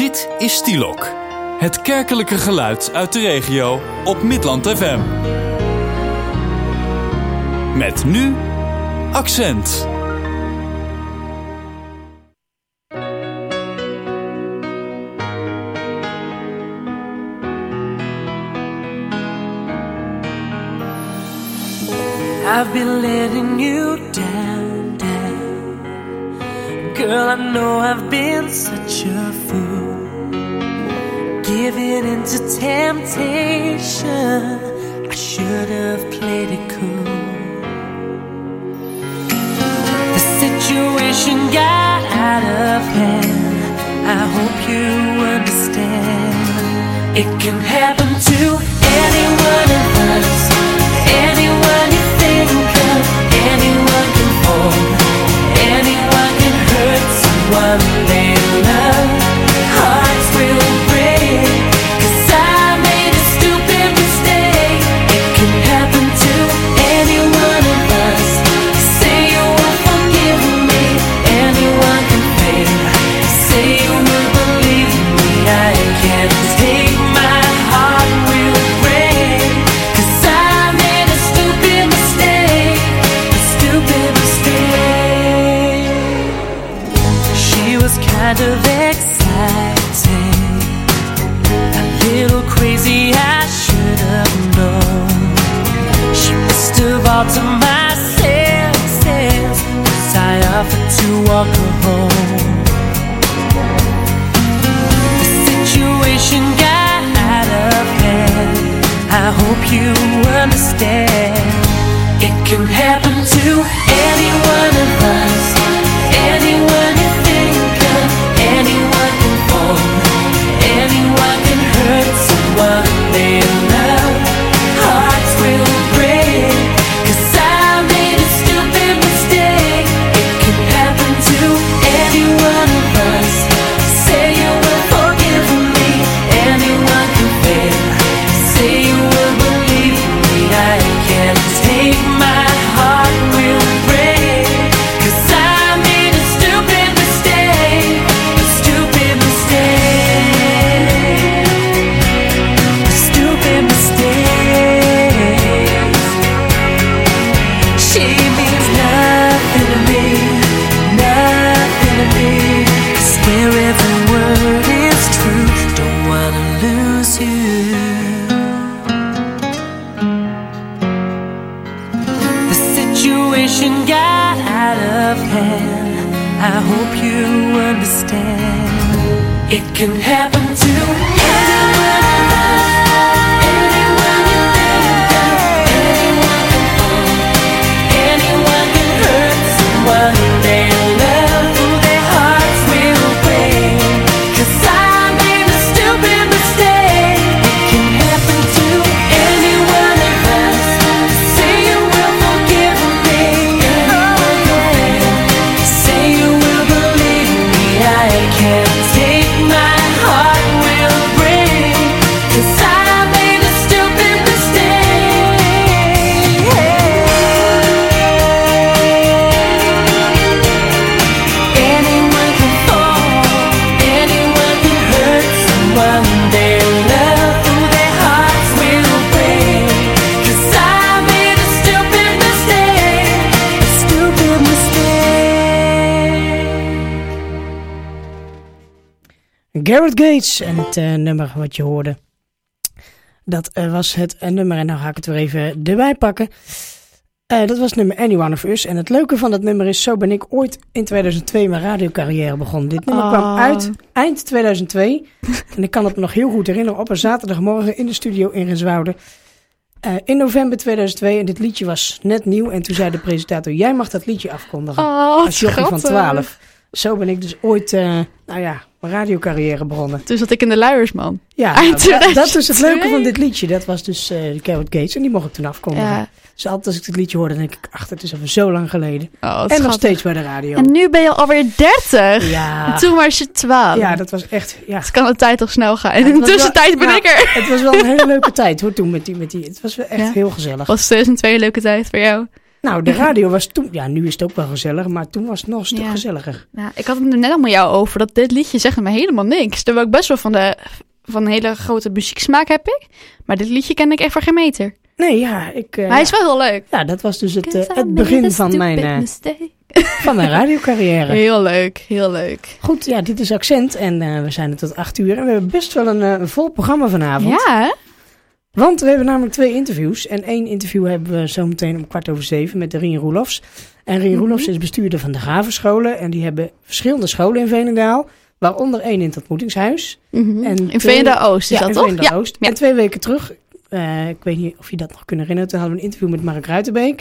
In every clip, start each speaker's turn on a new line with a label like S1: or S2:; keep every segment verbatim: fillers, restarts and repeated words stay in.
S1: Dit is Stielok, het kerkelijke geluid uit de regio op Midland F M. Met nu Accent.
S2: I've been letting you down, down. Girl, I know I've been such a fool, giving into temptation. I should have played it cool. The situation got out of hand. I hope you understand. It can happen to any one of us, anyone you think of, anyone can fall, anyone can hurt someone they love. Hearts will break, 'cause I made a stupid mistake. It can happen to any one of us. Say you won't forgive me, anyone can fail. Say you will believe me, I can't take my heart will break, 'cause I made a stupid mistake, a stupid mistake. She was kind of exciting, a little crazy, I should have known. She must have altered my senses, 'cause I offered to walk her home. The situation got out of hand. I hope you understand. It can happen to any one of us, anyone you think of, anyone can fall, anyone can hurt someone they love. Hearts will break, 'cause I made a stupid mistake. It can happen to any one of us. Say you will forgive me, anyone can fail. Say you will believe me, I can't take my heart will break, 'cause I made a stupid mistake, a stupid mistake, a stupid mistake. She means nothing to me, nothing to me. I swear every word is true, don't wanna lose you. The situation got out of hand. I hope you understand. It can happen to anyone of us, anyone you think of, anyone can fall, anyone can hurt someone they love. Their hearts will break, 'cause I made a stupid mistake. It can happen to any one of us. Say you will forgive me, anyone can fail. Say you will believe me, I can't take my heart will break, 'cause I made a stupid mistake. Anyone can fall, anyone can hurt someone they love. Their hearts will break, 'cause I made a stupid mistake, a stupid mistake.
S3: Gareth Gates en het uh, nummer wat je hoorde. Dat uh, was het uh, nummer en nou ga ik het weer even erbij pakken. Uh, dat was nummer Anyone of Us. En het leuke van dat nummer is, zo ben ik ooit in tweeduizend twee mijn radiocarrière begonnen. Dit nummer
S4: Oh.
S3: kwam uit eind tweeduizend twee. En ik kan het me nog heel goed herinneren, op een zaterdagmorgen in de studio in Renswoude. Uh, in november tweeduizend twee. En dit liedje was net nieuw. En toen zei de presentator, jij mag dat liedje afkondigen.
S4: Oh,
S3: als jochie van
S4: schattig.
S3: twaalf. Zo ben ik dus ooit, uh, nou ja, mijn radiocarrière begonnen.
S4: Toen zat ik in de luiersman.
S3: Ja,
S4: Eind
S3: nou, dat, dat is het leuke
S4: tweeduizend twee.
S3: van dit liedje. Dat was dus uh, Gareth Gates en die mocht ik toen afkondigen.
S4: Ja.
S3: Dus altijd als ik dit liedje hoorde, dan denk ik, ach, het is alweer zo lang geleden.
S4: Oh,
S3: en nog
S4: schattig.
S3: steeds bij de radio.
S4: En nu ben je alweer dertig.
S3: Ja.
S4: En toen was je twaalf.
S3: Ja, dat was echt, ja.
S4: Dus kan de tijd toch snel gaan. En
S3: Ja,
S4: in
S3: het
S4: de
S3: was
S4: tussentijd
S3: wel-
S4: ben
S3: nou,
S4: ik er.
S3: Het was wel een hele leuke tijd hoor, toen met die, met die. Het was wel echt
S4: Ja.
S3: heel gezellig.
S4: Was tweeduizend twee een leuke tijd voor jou?
S3: Nou, de radio was toen... Ja, nu is het ook wel gezellig, maar toen was het nog een stuk
S4: Ja.
S3: gezelliger.
S4: Nou, ik had het er net al met jou over, dat dit liedje zegt me helemaal niks. Terwijl ik best wel van, de, van een hele grote muzieksmaak heb ik. Maar dit liedje ken ik echt voor geen meter.
S3: Nee, ja, ik... Uh,
S4: Maar hij is wel heel leuk.
S3: Ja, dat was dus het, uh, het begin van mijn, uh, van mijn radiocarrière.
S4: Heel leuk, heel leuk.
S3: Goed, ja, dit is Accent en uh, we zijn er tot acht uur. En we hebben best wel een, uh, een vol programma vanavond.
S4: Ja, hè?
S3: Want we hebben namelijk twee interviews. En één interview hebben we zo meteen om kwart over zeven met de Rien Roelofs. En Rien
S4: Mm-hmm.
S3: Roelofs is bestuurder van de Gravenscholen. En die hebben verschillende scholen in Veenendaal. Waaronder één in het ontmoetingshuis.
S4: Mm-hmm.
S3: En
S4: In
S3: twee-
S4: Veenendaal-Oost is
S3: ja,
S4: dat
S3: in
S4: toch?
S3: Veenendaal-Oost.
S4: Ja.
S3: En twee weken terug, uh, ik weet niet of je dat nog kunt herinneren. Toen hadden we een interview met Mark Ruitenbeek.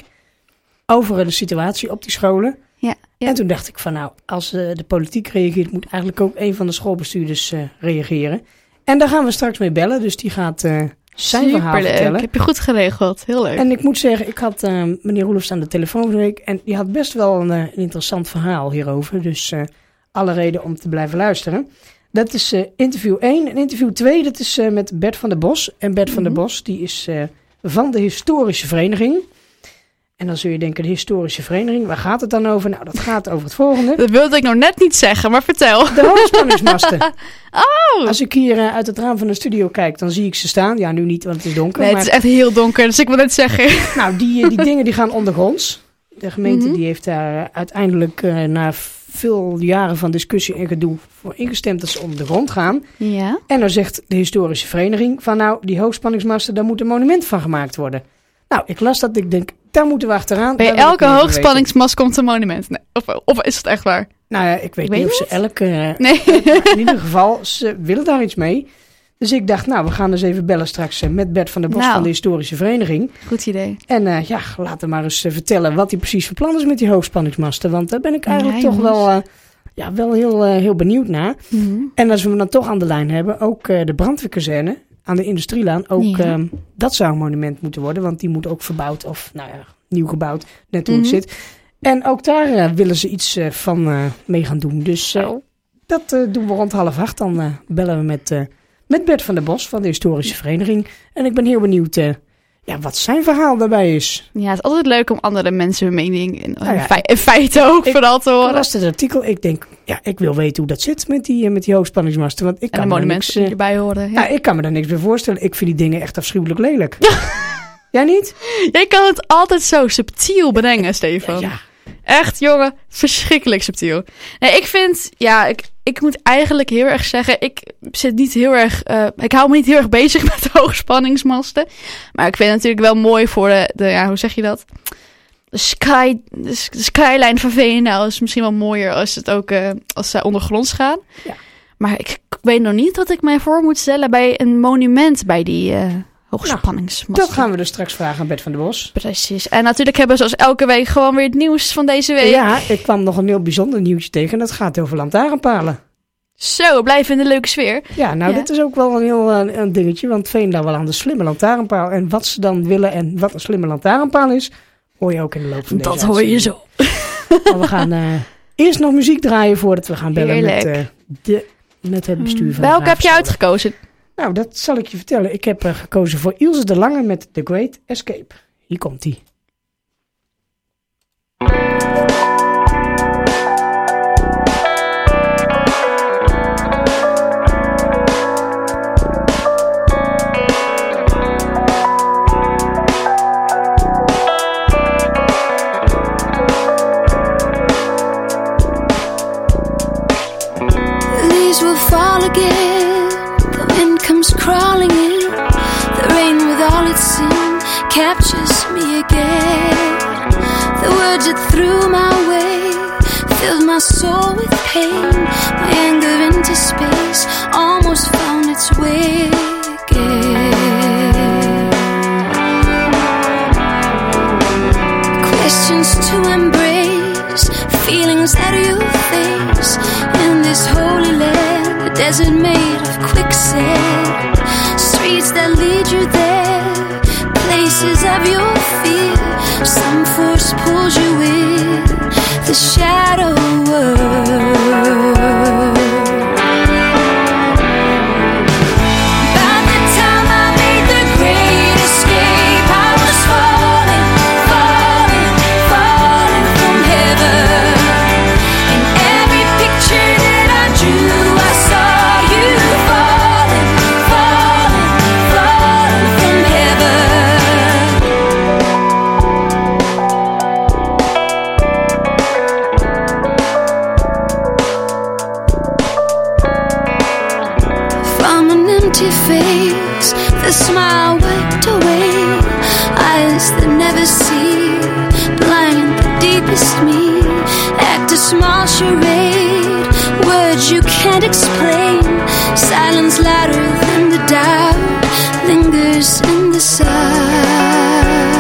S3: Over uh, de situatie op die scholen.
S4: Ja, ja.
S3: En toen dacht ik van nou, als uh, de politiek reageert, moet eigenlijk ook een van de schoolbestuurders uh, reageren. En daar gaan we straks mee bellen. Dus die gaat uh, zijn verhaal
S4: Superleuk.
S3: vertellen.
S4: Heb je goed geregeld. Heel leuk.
S3: En ik moet zeggen, ik had uh, meneer Roelofs aan de telefoon van de week. En die had best wel een, uh, een interessant verhaal hierover. Dus uh, alle reden om te blijven luisteren. Dat is uh, interview één. En interview twee, dat is uh, met Bert van der Bos. En Bert van der Bos, die is uh, van de historische vereniging. En dan zul je denken, de historische vereniging, waar gaat het dan over? Nou, dat gaat over het volgende.
S4: Dat wilde ik nog net niet zeggen, maar vertel.
S3: De hoogspanningsmasten.
S4: Oh!
S3: Als ik hier uh, uit het raam van de studio kijk, dan zie ik ze staan. Ja, nu niet, want het is donker.
S4: Nee,
S3: maar,
S4: het is echt heel donker, dus ik wil net zeggen.
S3: Nou, die, die dingen die gaan ondergronds. De gemeente
S4: Mhm.
S3: die heeft daar uh, uiteindelijk uh, na veel jaren van discussie en gedoe voor ingestemd dat ze onder de grond gaan.
S4: Ja.
S3: En dan zegt de historische vereniging van nou, die hoogspanningsmasten, daar moet een monument van gemaakt worden. Nou, ik las dat, ik denk, daar moeten we achteraan.
S4: Bij
S3: Daar wil ik
S4: elke
S3: meer van
S4: hoogspanningsmast komt een monument. Nee, of, of is het echt waar?
S3: weten. Nou ja, ik weet
S4: Ik
S3: niet
S4: weet
S3: of ze elke... Uh,
S4: Nee.
S3: maar in ieder geval, ze willen daar iets mee. Dus ik dacht, nou, we gaan eens even bellen straks uh, met Bert van der Bos
S4: Nou.
S3: van de historische vereniging.
S4: Goed idee.
S3: En uh, ja, laten we maar eens uh, vertellen wat hij precies van plan is met die hoogspanningsmasten. Want daar ben ik eigenlijk
S4: Ja,
S3: toch
S4: jongens.
S3: wel, uh, ja, wel heel, uh, heel benieuwd naar.
S4: Mhm.
S3: En als we hem dan toch aan de lijn hebben, ook uh, de brandweerkazerne aan de Industrielaan. Ook
S4: Ja.
S3: um, dat zou een monument moeten worden, want die moet ook verbouwd of nou ja, nieuw gebouwd, net hoe
S4: Mhm.
S3: het zit. En ook daar uh, willen ze iets uh, van uh, mee gaan doen. Dus uh, dat uh, doen we rond half acht. Dan uh, bellen we met, uh, met Bert van der Bos van de historische vereniging. En ik ben heel benieuwd uh, ja, wat zijn verhaal daarbij is.
S4: Ja, het is altijd leuk om andere mensen hun mening en
S3: Nou ja,
S4: fe- en feiten ook
S3: ik-
S4: vooral te
S3: Ik
S4: horen.
S3: las het artikel, ik denk, ja, ik wil weten hoe dat zit met die, uh, met die hoogspanningsmasten. Want ik
S4: En
S3: kan
S4: de
S3: me daar
S4: monumenten
S3: niks,
S4: die
S3: uh,
S4: erbij horen.
S3: ja,
S4: Ja.
S3: ik kan me daar niks bij voorstellen. Ik vind die dingen echt afschuwelijk lelijk. Jij niet?
S4: Jij kan het altijd zo subtiel brengen, Stefan.
S3: Ja.
S4: Echt, jongen, verschrikkelijk subtiel. Nee, ik vind, ja, ik, ik moet eigenlijk heel erg zeggen, ik zit niet heel erg, uh, ik hou me niet heel erg bezig met de hoogspanningsmasten. Maar ik vind het natuurlijk wel mooi voor de, de ja, hoe zeg je dat? De, sky, de, s- de skyline van Veenendaal is misschien wel mooier als het ook, uh, als zij ondergronds gaan.
S3: Ja.
S4: Maar ik, ik weet nog niet wat ik mij voor moet stellen bij een monument bij die uh, hoogspanningsmasten.
S3: Dat gaan we dus straks vragen aan Bert van der Bos.
S4: Precies. En natuurlijk hebben we zoals elke week gewoon weer het nieuws van deze week.
S3: Ja, ik kwam nog een heel bijzonder nieuwtje tegen. En dat gaat over lantaarnpalen.
S4: Zo, blijven in de leuke sfeer.
S3: Ja, nou,
S4: Ja.
S3: dit is ook wel een heel uh, een dingetje. Want Veenendaal wel aan de slimme lantaarnpaal. En wat ze dan willen en wat een slimme lantaarnpaal is, hoor je ook in de loop van deze
S4: Dat hoor je
S3: uitzending.
S4: zo.
S3: Maar we gaan uh, eerst nog muziek draaien voordat we gaan bellen met,
S4: Heerlijk.
S3: uh, de, met het bestuur van de
S4: Welke heb je
S3: Gravenscholen.
S4: uitgekozen?
S3: Nou, dat zal ik je vertellen. Ik heb uh, gekozen voor Ilse de Lange met The Great Escape. Hier komt ie.
S5: The leaves will fall again. The wind comes crawling in. The rain with all its sin captures me again. The words it threw my way filled my soul with pain. My anger into space almost found its way again. Questions to embrace, feelings that you face in this holy land, a desert made of quicksand, streets that lead you there, places of your fear. Some force pulls you in the shadow world. By the time I made the great escape, I was falling, falling, empty face, the smile wiped away, eyes that never see, blind the deepest me, act a small charade, words you can't explain, silence louder than the doubt, lingers in the side.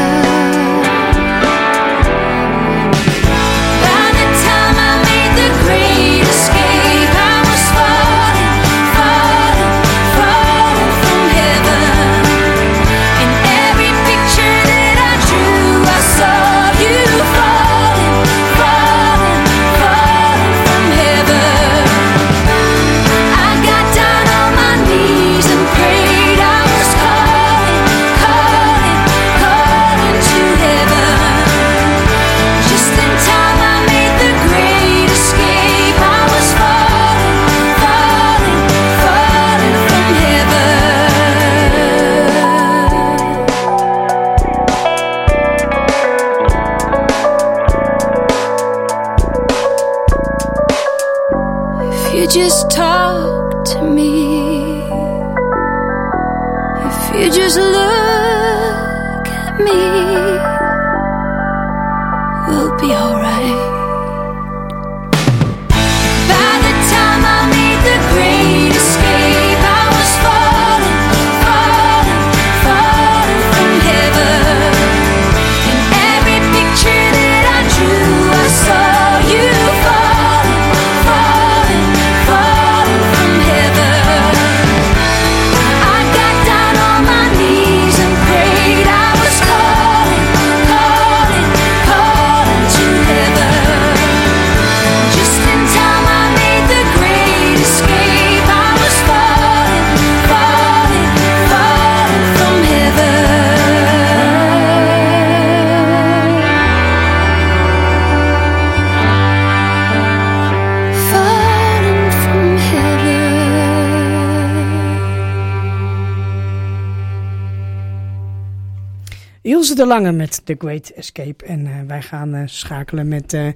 S5: Just talk to me. If you just look at me, we'll be alright. By the time I made the great escape, I was falling, falling, falling from heaven. In every picture that I drew, I saw you falling, falling, falling from heaven. I got down on my knees and prayed. I was calling, calling, calling to heaven. Just in time I made the great escape. I was falling, falling, falling from heaven. Falling from heaven.
S3: Ilse de Lange met The Great Escape. En uh, wij gaan uh, schakelen met uh,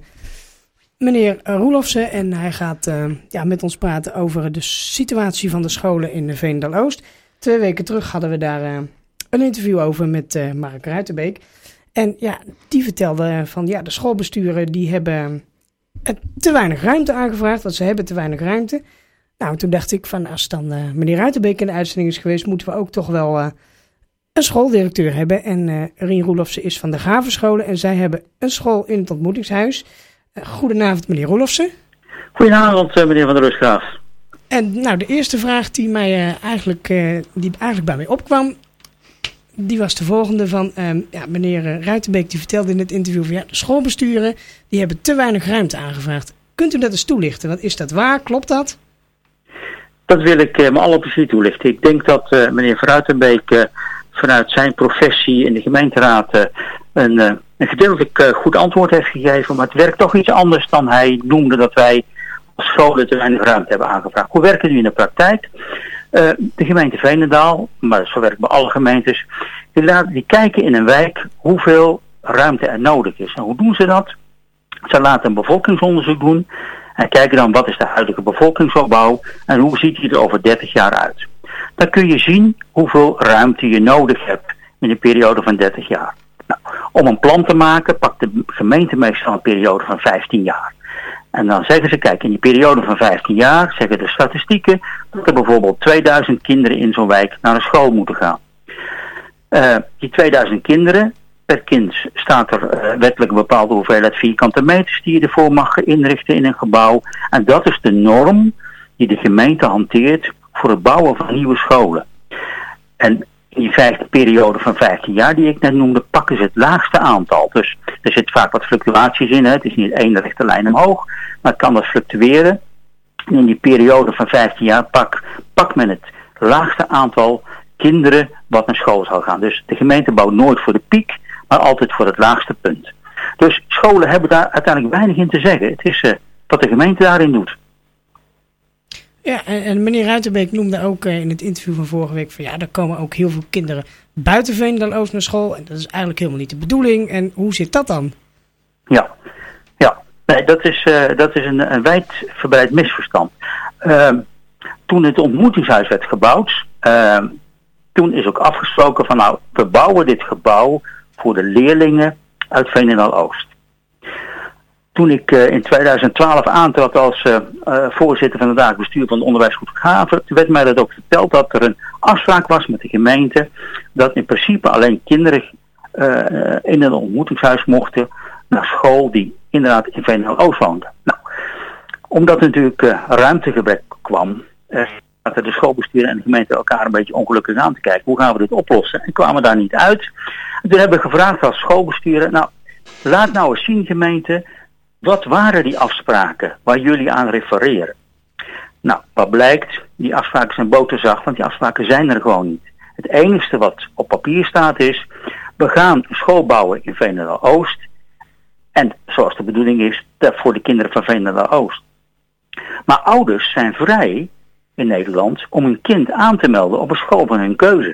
S3: meneer Roelofsen. En hij gaat uh, ja, met ons praten over de situatie van de scholen in Veenendaal-Oost. Twee weken terug hadden we daar uh, een interview over met uh, Mark Ruitenbeek. En ja, die vertelde van ja, de schoolbesturen die hebben uh, te weinig ruimte aangevraagd. Want ze hebben te weinig ruimte. Nou, toen dacht ik van als dan uh, meneer Ruitenbeek in de uitzending is geweest, moeten we ook toch wel uh, een schooldirecteur hebben. En uh, Rien Roelofsen is van de Gavenscholen en zij hebben een school in het ontmoetingshuis. Uh, goedenavond meneer Roelofsen.
S6: Goedenavond uh, meneer Van der Rustgraaf.
S3: En nou, de eerste vraag die mij uh, eigenlijk, uh, die eigenlijk bij mij opkwam, die was de volgende van, um, ja, meneer uh, Ruitenbeek die vertelde in het interview van ja, de schoolbesturen die hebben te weinig ruimte aangevraagd. Kunt u dat eens toelichten? Wat is dat waar? Klopt dat?
S6: Dat wil ik uh, me alle plezier toelichten. Ik denk dat uh, meneer Van Ruitenbeek uh, vanuit zijn professie in de gemeenteraad uh, een, uh, een gedeeltelijk uh, goed antwoord heeft gegeven, maar het werkt toch iets anders dan hij noemde dat wij als scholen te weinig ruimte hebben aangevraagd. Hoe werkt het nu in de praktijk? Uh, de gemeente Veenendaal, maar zo werkt bij alle gemeentes, die, laten, die kijken in een wijk hoeveel ruimte er nodig is. En hoe doen ze dat? Ze laten een bevolkingsonderzoek doen en kijken dan wat is de huidige bevolkingsopbouw en hoe ziet die er over dertig jaar uit. Dan kun je zien hoeveel ruimte je nodig hebt in een periode van dertig jaar. Nou, om een plan te maken pakt de gemeente meestal een periode van vijftien jaar. En dan zeggen ze, kijk, in die periode van vijftien jaar zeggen de statistieken dat er bijvoorbeeld tweeduizend kinderen in zo'n wijk naar een school moeten gaan. Uh, die tweeduizend kinderen, per kind staat er uh, wettelijk een bepaalde hoeveelheid vierkante meters die je ervoor mag inrichten in een gebouw. En dat is de norm die de gemeente hanteert voor het bouwen van nieuwe scholen. En in die vijfde periode van vijftien jaar die ik net noemde, pakken ze het laagste aantal. Dus er zit vaak wat fluctuaties in. Hè. Het is niet één rechte lijn omhoog, maar het kan wat fluctueren. En in die periode van vijftien jaar pak, pakt men het laagste aantal kinderen wat naar school zal gaan. Dus de gemeente bouwt nooit voor de piek, maar altijd voor het laagste punt. Dus scholen hebben daar uiteindelijk weinig in te zeggen. Het is uh, wat de gemeente daarin doet.
S3: Ja, en, en meneer Ruitenbeek noemde ook uh, in het interview van vorige week van ja, er komen ook heel veel kinderen buiten Veenendaal-Oost naar school. En dat is eigenlijk helemaal niet de bedoeling. En hoe zit dat dan?
S6: Ja, ja. Nee, dat is, uh, dat is een, een wijdverbreid misverstand. Uh, toen het ontmoetingshuis werd gebouwd, uh, toen is ook afgesproken van nou, we bouwen dit gebouw voor de leerlingen uit Veenendaal-Oost. Toen ik uh, in tweeduizend twaalf aantrad als uh, uh, voorzitter van het dagelijks bestuur van het onderwijsgroep Gaven, toen werd mij dat ook verteld dat er een afspraak was met de gemeente dat in principe alleen kinderen uh, in een ontmoetingshuis mochten naar school die inderdaad in Veenendaal-Oost woonden. Nou, omdat er natuurlijk uh, ruimtegebrek kwam, uh, zaten de schoolbesturen en de gemeente elkaar een beetje ongelukkig aan te kijken. Hoe gaan we dit oplossen? En kwamen daar niet uit. En toen hebben we gevraagd als schoolbesturen, nou, laat nou eens zien gemeente, wat waren die afspraken waar jullie aan refereren? Nou, wat blijkt, die afspraken zijn boterzacht, want die afspraken zijn er gewoon niet. Het enige wat op papier staat is, we gaan een school bouwen in Veenendaal-Oost. En zoals de bedoeling is, voor de kinderen van Veenendaal-Oost. Maar ouders zijn vrij in Nederland om hun kind aan te melden op een school van hun keuze.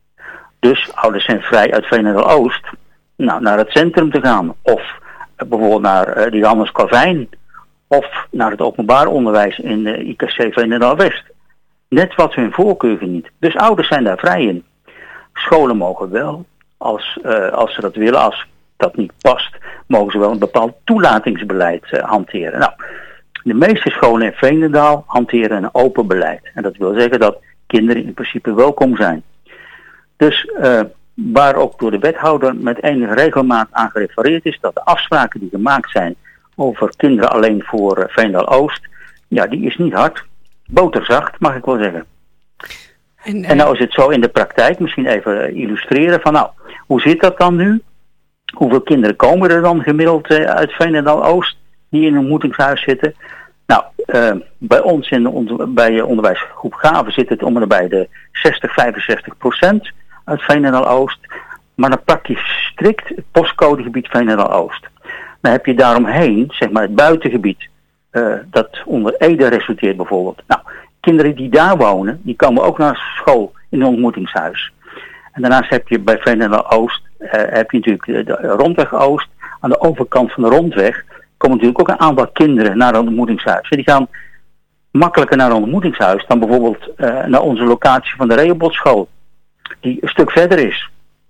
S6: Dus ouders zijn vrij uit Veenendaal-Oost nou, naar het centrum te gaan. Of bijvoorbeeld naar uh, de Johannes Calvijn. Of naar het openbaar onderwijs in de I K C Veenendaal-West. Net wat hun voorkeur geniet. Dus ouders zijn daar vrij in. Scholen mogen wel, als, uh, als ze dat willen, als dat niet past, mogen ze wel een bepaald toelatingsbeleid uh, hanteren. Nou, de meeste scholen in Veenendaal hanteren een open beleid. En dat wil zeggen dat kinderen in principe welkom zijn. Dus uh, waar ook door de wethouder met enige regelmaat aan gerefereerd is, dat de afspraken die gemaakt zijn over kinderen alleen voor uh, Veenendaal-Oost, ja, die is niet hard. Boterzacht, mag ik wel zeggen. En, uh... en nou is het zo in de praktijk, misschien even illustreren van nou, hoe zit dat dan nu? Hoeveel kinderen komen er dan gemiddeld uh, uit Veenendaal-Oost die in een ontmoetingshuis zitten? Nou, uh, bij ons in de onder, bij onderwijsgroep Gaven zit het om en bij de zestig, vijfenzestig procent uit Veenendaal-Oost. Maar dan pak je strikt het postcodegebied Veenendaal-Oost. Dan heb je daaromheen, zeg maar het buitengebied, uh, dat onder Ede resulteert bijvoorbeeld. Nou, kinderen die daar wonen, die komen ook naar school in een ontmoetingshuis. En daarnaast heb je bij Veenendaal-Oost, uh, heb je natuurlijk de, de Rondweg Oost. Aan de overkant van de Rondweg komen natuurlijk ook een aantal kinderen naar een ontmoetingshuis. En die gaan makkelijker naar een ontmoetingshuis dan bijvoorbeeld uh, naar onze locatie van de Rehobothschool, die een stuk verder is.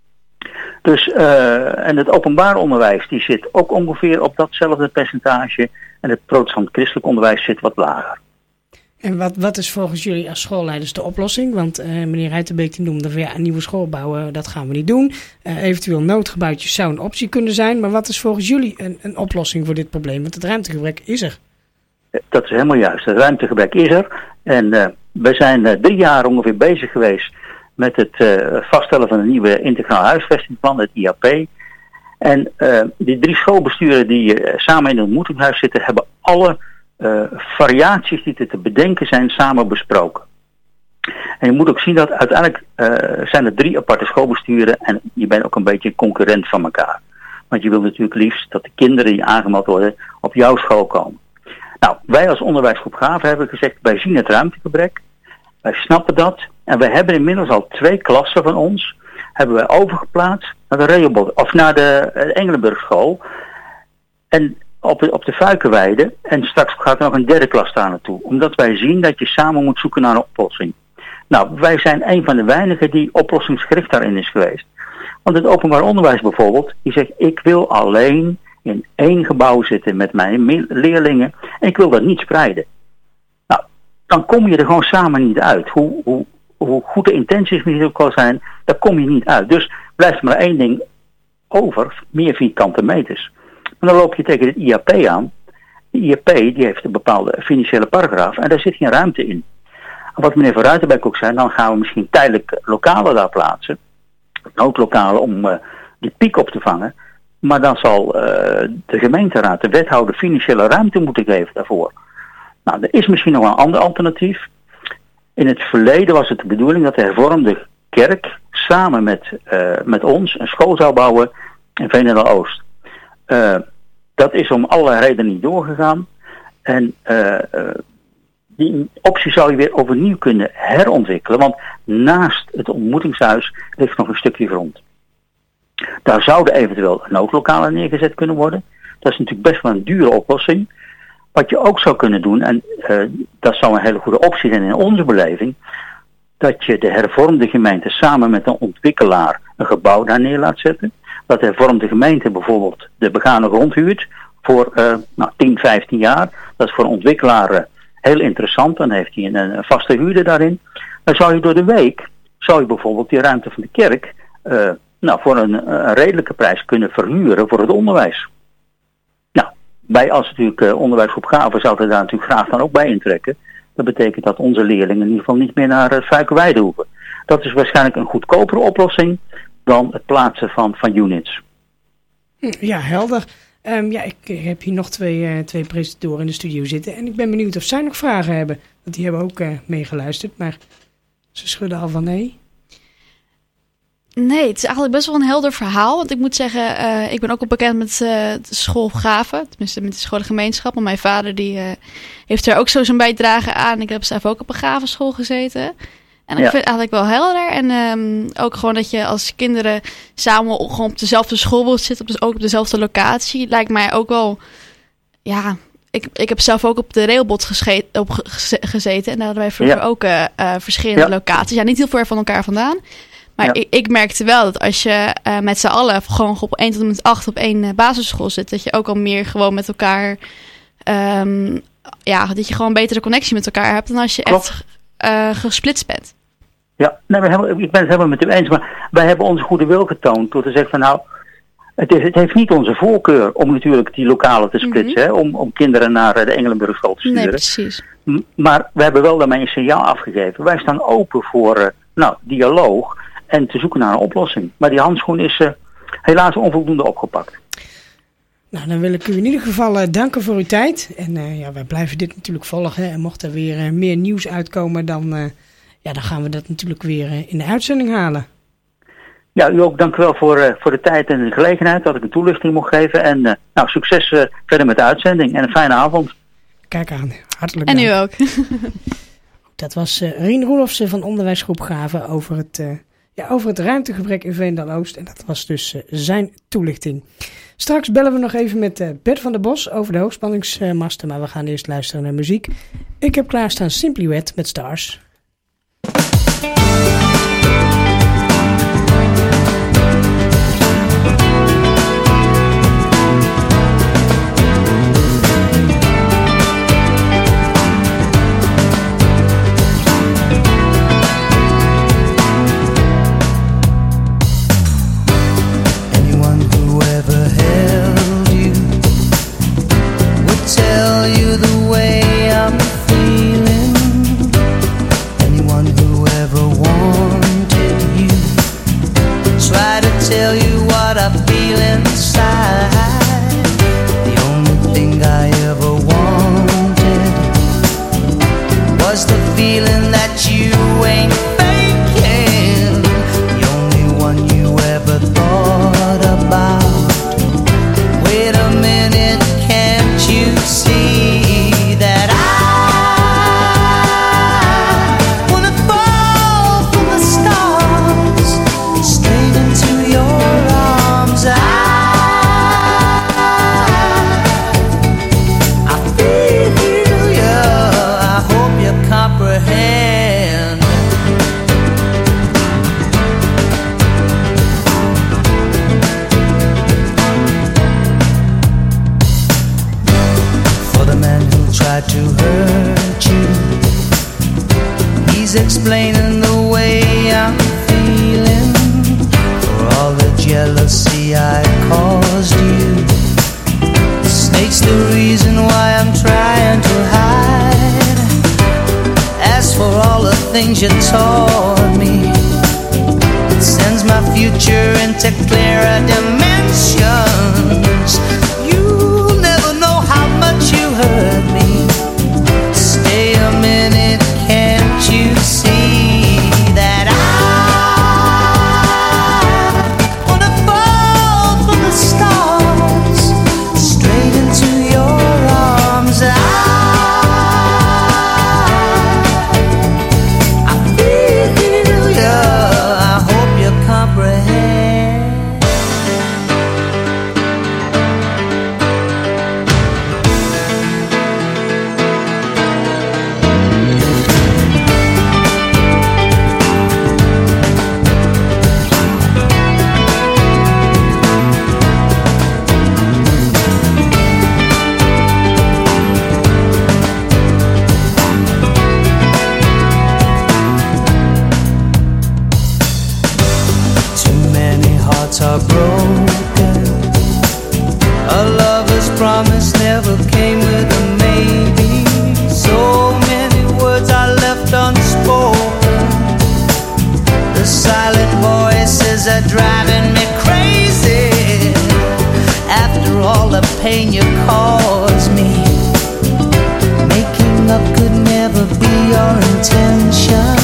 S6: Dus, uh, en het openbaar onderwijs, die zit ook ongeveer op datzelfde percentage. En het protestant-christelijk onderwijs zit wat lager.
S3: En wat, wat is volgens jullie als schoolleiders de oplossing? Want uh, meneer Ruitenbeek die noemde van ja, een nieuwe school bouwen, dat gaan we niet doen. Uh, eventueel noodgebouwtjes zou een optie kunnen zijn. Maar wat is volgens jullie een, een oplossing voor dit probleem? Want het ruimtegebrek is er.
S6: Dat is helemaal juist. Het ruimtegebrek is er. En uh, we zijn uh, drie jaar ongeveer bezig geweest met het uh, vaststellen van een nieuwe integraal huisvestingsplan, het I A P. En uh, die drie schoolbesturen die uh, samen in het ontmoetingshuis zitten, hebben alle uh, variaties die er te bedenken zijn samen besproken. En je moet ook zien dat uiteindelijk uh, zijn er drie aparte schoolbesturen en je bent ook een beetje een concurrent van elkaar. Want je wil natuurlijk liefst dat de kinderen die aangemeld worden op jouw school komen. Nou, wij als onderwijsgroep Gaven hebben gezegd, wij zien het ruimtegebrek. Wij snappen dat. En we hebben inmiddels al twee klassen van ons hebben wij overgeplaatst naar de Rehoboth, of naar de uh, Engelenburgschool. En op de, op de Fuikenweide. En straks gaat er nog een derde klas daar naartoe. Omdat wij zien dat je samen moet zoeken naar een oplossing. Nou, wij zijn een van de weinigen die oplossingsgericht daarin is geweest. Want het openbaar onderwijs bijvoorbeeld, die zegt, ik wil alleen in één gebouw zitten met mijn leerlingen en ik wil dat niet spreiden. Nou, dan kom je er gewoon samen niet uit. Hoe, hoe, hoe goed de intenties misschien ook al zijn, daar kom je niet uit. Dus blijft er maar één ding over, meer vierkante meters. En dan loop je tegen het I A P aan. De I A P die heeft een bepaalde financiële paragraaf en daar zit geen ruimte in. En wat meneer Van Ruitenbeek ook zei, dan gaan we misschien tijdelijk lokalen daar plaatsen. Noodlokalen om uh, die piek op te vangen. Maar dan zal uh, de gemeenteraad, de wethouder, financiële ruimte moeten geven daarvoor. Nou, er is misschien nog een ander alternatief. In het verleden was het de bedoeling dat de hervormde kerk samen met, uh, met ons een school zou bouwen in Veenendaal-Oost. Uh, dat is om allerlei redenen niet doorgegaan. En uh, uh, die optie zou je weer overnieuw kunnen herontwikkelen. Want naast het ontmoetingshuis ligt nog een stukje grond. Daar zouden eventueel noodlokalen neergezet kunnen worden. Dat is natuurlijk best wel een dure oplossing. Wat je ook zou kunnen doen, en uh, dat zou een hele goede optie zijn in onze beleving. dat je de hervormde gemeente samen met een ontwikkelaar een gebouw daar neer laat zetten. Dat de hervormde gemeente bijvoorbeeld de begane grond huurt voor uh, nou, tien, vijftien jaar. Dat is voor een ontwikkelaar uh, heel interessant. Dan heeft hij een, een vaste huurder daarin. Dan zou je door de week, zou je bijvoorbeeld die ruimte van de kerk uh, nou, voor een, een redelijke prijs kunnen verhuren voor het onderwijs. Nou, wij als natuurlijk uh, onderwijsopgave zouden daar natuurlijk graag dan ook bij intrekken. Dat betekent dat onze leerlingen in ieder geval niet meer naar uh, Fuikenweide hoeven. Dat is waarschijnlijk een goedkopere oplossing dan het plaatsen van, van units.
S3: Ja, helder. Um, ja, ik, ik heb hier nog twee, uh, twee presentatoren in de studio zitten. En ik ben benieuwd of zij nog vragen hebben. Want die hebben ook uh, meegeluisterd. Maar ze schudden al van nee.
S4: Nee, het is eigenlijk best wel een helder verhaal. Want ik moet zeggen, uh, ik ben ook al bekend met uh, de school Gaven. Tenminste, met de scholengemeenschap. Want mijn vader die, uh, heeft er ook zo zijn bijdrage aan. Ik heb zelf ook op een Gavenschool gezeten. En ik ja. vind het eigenlijk wel helder. En um, ook gewoon dat je als kinderen samen gewoon op dezelfde school wilt zitten. Op de, ook op dezelfde locatie. Lijkt mij ook wel... Ja, ik, ik heb zelf ook op de railbot gesche- op ge- gezeten. En daar hadden wij vroeger ja. ook uh, uh, verschillende ja. locaties. Ja, niet heel ver van elkaar vandaan. Maar ja. ik, ik merkte wel dat als je uh, met z'n allen gewoon op één tot en met acht op één uh, basisschool zit. Dat je ook al meer gewoon met elkaar... Um, ja, dat je gewoon een betere connectie met elkaar hebt dan als je Klopt. echt... Uh, gesplitst bent.
S6: Ja, nee, we hebben, ik ben het helemaal met u eens, maar wij hebben onze goede wil getoond door te zeggen van nou, het, is, het heeft niet onze voorkeur om natuurlijk die lokalen te splitsen, mm-hmm. hè, om, om kinderen naar de Engelenburgschool te sturen.
S4: Nee, precies.
S6: M- maar we hebben wel daarmee een signaal afgegeven. Wij staan open voor uh, nou, dialoog en te zoeken naar een oplossing. Maar die handschoen is uh, helaas onvoldoende opgepakt.
S3: Nou, dan wil ik u in ieder geval uh, danken voor uw tijd. En uh, ja, wij blijven dit natuurlijk volgen. En mocht er weer uh, meer nieuws uitkomen, dan, uh, ja, dan gaan we dat natuurlijk weer uh, in de uitzending halen.
S6: Ja, u ook dank u wel voor, uh, voor de tijd en de gelegenheid dat ik een toelichting mocht geven. En uh, nou, succes uh, verder met de uitzending en een fijne avond.
S3: Kijk aan, hartelijk
S4: dank.
S3: En
S4: u ook.
S3: Dat was uh, Rien Roelofsen van Onderwijsgroep Gaven over het, uh, ja, over het ruimtegebrek in Veendal-Oost. En dat was dus uh, zijn toelichting. Straks bellen we nog even met uh, Bert van der Bos over de hoogspanningsmasten, maar we gaan eerst luisteren naar muziek. Ik heb klaarstaan Simply Red met Stars.
S7: Tell you the way I'm feeling. Anyone who ever wanted you try to tell you what I feel inside. The only thing I ever wanted was the feeling that you ain't faking. The only one you ever thought about. Wait a minute, can't you see that I wanna fall from the stars straight into your arms? I, I feel you, I hope you comprehend. Tried to hurt you. He's explaining the way I'm feeling. For all the jealousy I caused you. The snake's the reason why I'm trying to hide. As for all the things you taught me, it sends my future into clearer dimensions. You'll never know how much you hurt me. Stay a minute, can't you see that I wanna fall from the stars straight into your arms? I, I feel you, I hope you comprehend. are broken. A lover's promise never came with a maybe. So many words are left unspoken. The silent voices are driving me crazy. After all the pain you caused me, making up could never be your intention.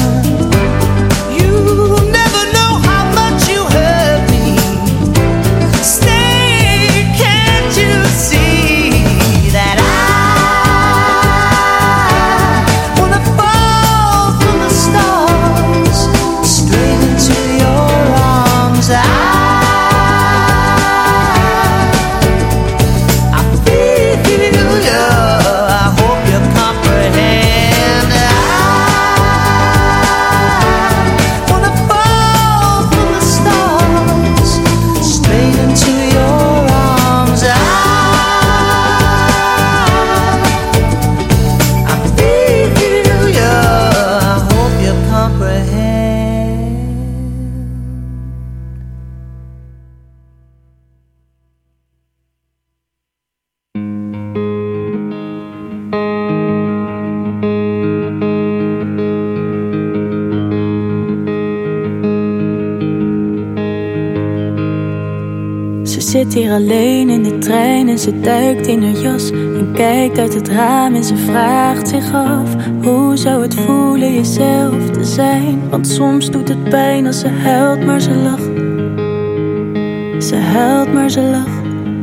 S8: Ze zit hier alleen in de trein en ze duikt in haar jas en kijkt uit het raam en ze vraagt zich af: hoe zou het voelen jezelf te zijn? Want soms doet het pijn als ze huilt, maar ze lacht. Ze huilt, maar ze lacht.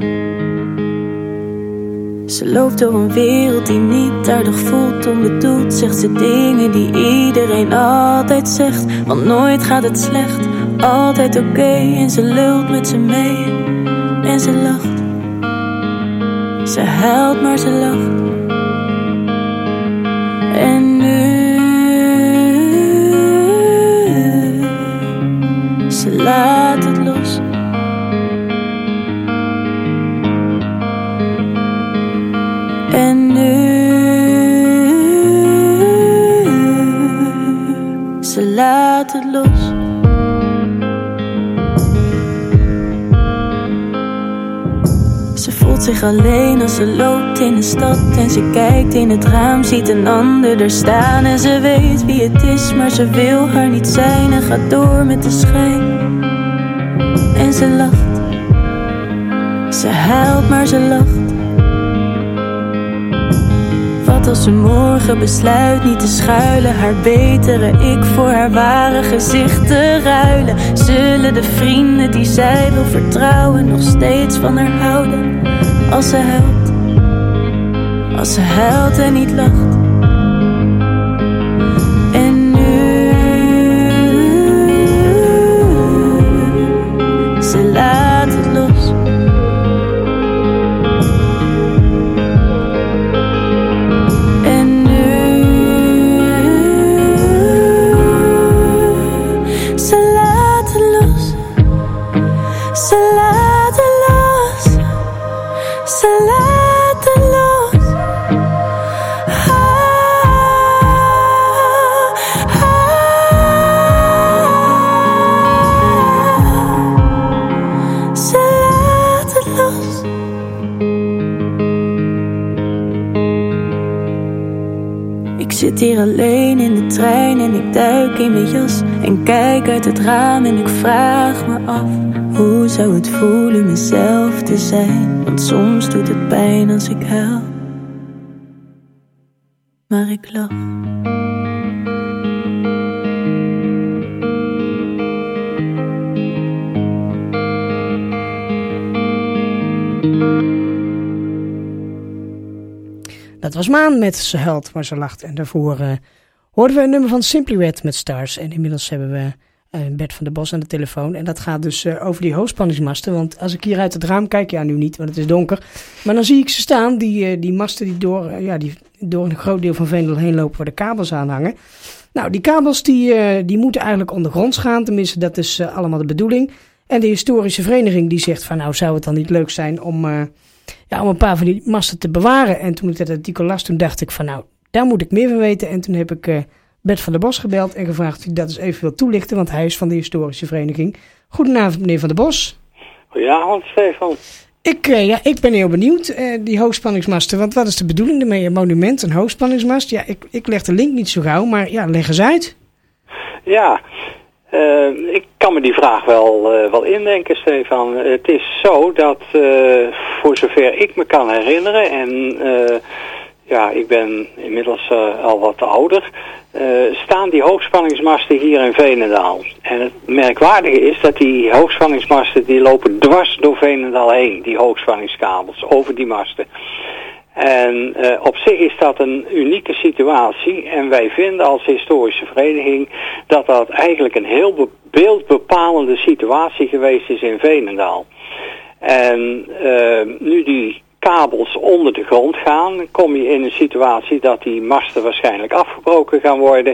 S8: Ze loopt door een wereld die niet aardig voelt, onbedoeld zegt ze dingen die iedereen altijd zegt. Want nooit gaat het slecht, altijd oké, okay. En ze lult met ze mee en ze lacht. Ze huilt, maar ze lacht. En nu ze laat het los. En nu ze laat het los. Ze voelt zich alleen als ze loopt in de stad en ze kijkt in het raam, ziet een ander er staan en ze weet wie het is, maar ze wil haar niet zijn en gaat door met de schijn. En ze lacht. Ze huilt, maar ze lacht. Wat als ze morgen besluit niet te schuilen, haar betere ik voor haar ware gezicht te ruilen? Zullen de vrienden die zij wil vertrouwen nog steeds van haar houden? Als ze huilt, als ze huilt en niet lacht. En nu ze laat het los. Ik zit hier alleen in de trein en ik duik in mijn jas en kijk uit het raam en ik vraag me af: hoe zou het voelen mezelf te zijn? Want soms doet het pijn als ik huil, maar ik lach.
S3: Dat was Maan met Ze huilt, maar ze lacht. En daarvoor uh, hoorden we een nummer van Simply Red met Stars. En inmiddels hebben we uh, Bert van der Bos aan de telefoon. En dat gaat dus uh, over die hoogspanningsmasten. Want als ik hier uit het raam kijk, ja nu niet, want het is donker. Maar dan zie ik ze staan, die, uh, die masten die door, uh, ja, die door een groot deel van Veendel heen lopen waar de kabels aan hangen. Nou, die kabels die, uh, die moeten eigenlijk ondergronds gaan. Tenminste, dat is uh, allemaal de bedoeling. En de historische vereniging die zegt van nou zou het dan niet leuk zijn om... Uh, Ja, om een paar van die masten te bewaren. En toen ik dat artikel las, toen dacht ik van nou, daar moet ik meer van weten. En toen heb ik uh, Bert van der Bos gebeld en gevraagd of hij dat eens even wil toelichten. Want hij is van de historische vereniging. Goedenavond meneer van der Bos.
S9: Goedenavond, Stefan.
S3: Ik, uh, ja, ik ben heel benieuwd, uh, die hoogspanningsmasten. Want wat is de bedoeling ermee? Een monument, een hoogspanningsmast? Ja, ik, ik leg de link niet zo gauw, maar ja, leg eens uit.
S9: Ja, uh, ik kan me die vraag wel, uh, wel indenken, Stefan. Uh, het is zo dat, uh, voor zover ik me kan herinneren, en uh, ja, ik ben inmiddels uh, al wat ouder, uh, staan die hoogspanningsmasten hier in Veenendaal. En het merkwaardige is dat die hoogspanningsmasten, die lopen dwars door Veenendaal heen, die hoogspanningskabels, over die masten. En uh, op zich is dat een unieke situatie en wij vinden als historische vereniging dat dat eigenlijk een heel be- beeldbepalende situatie geweest is in Veenendaal. En uh, nu die kabels onder de grond gaan, kom je in een situatie dat die masten waarschijnlijk afgebroken gaan worden.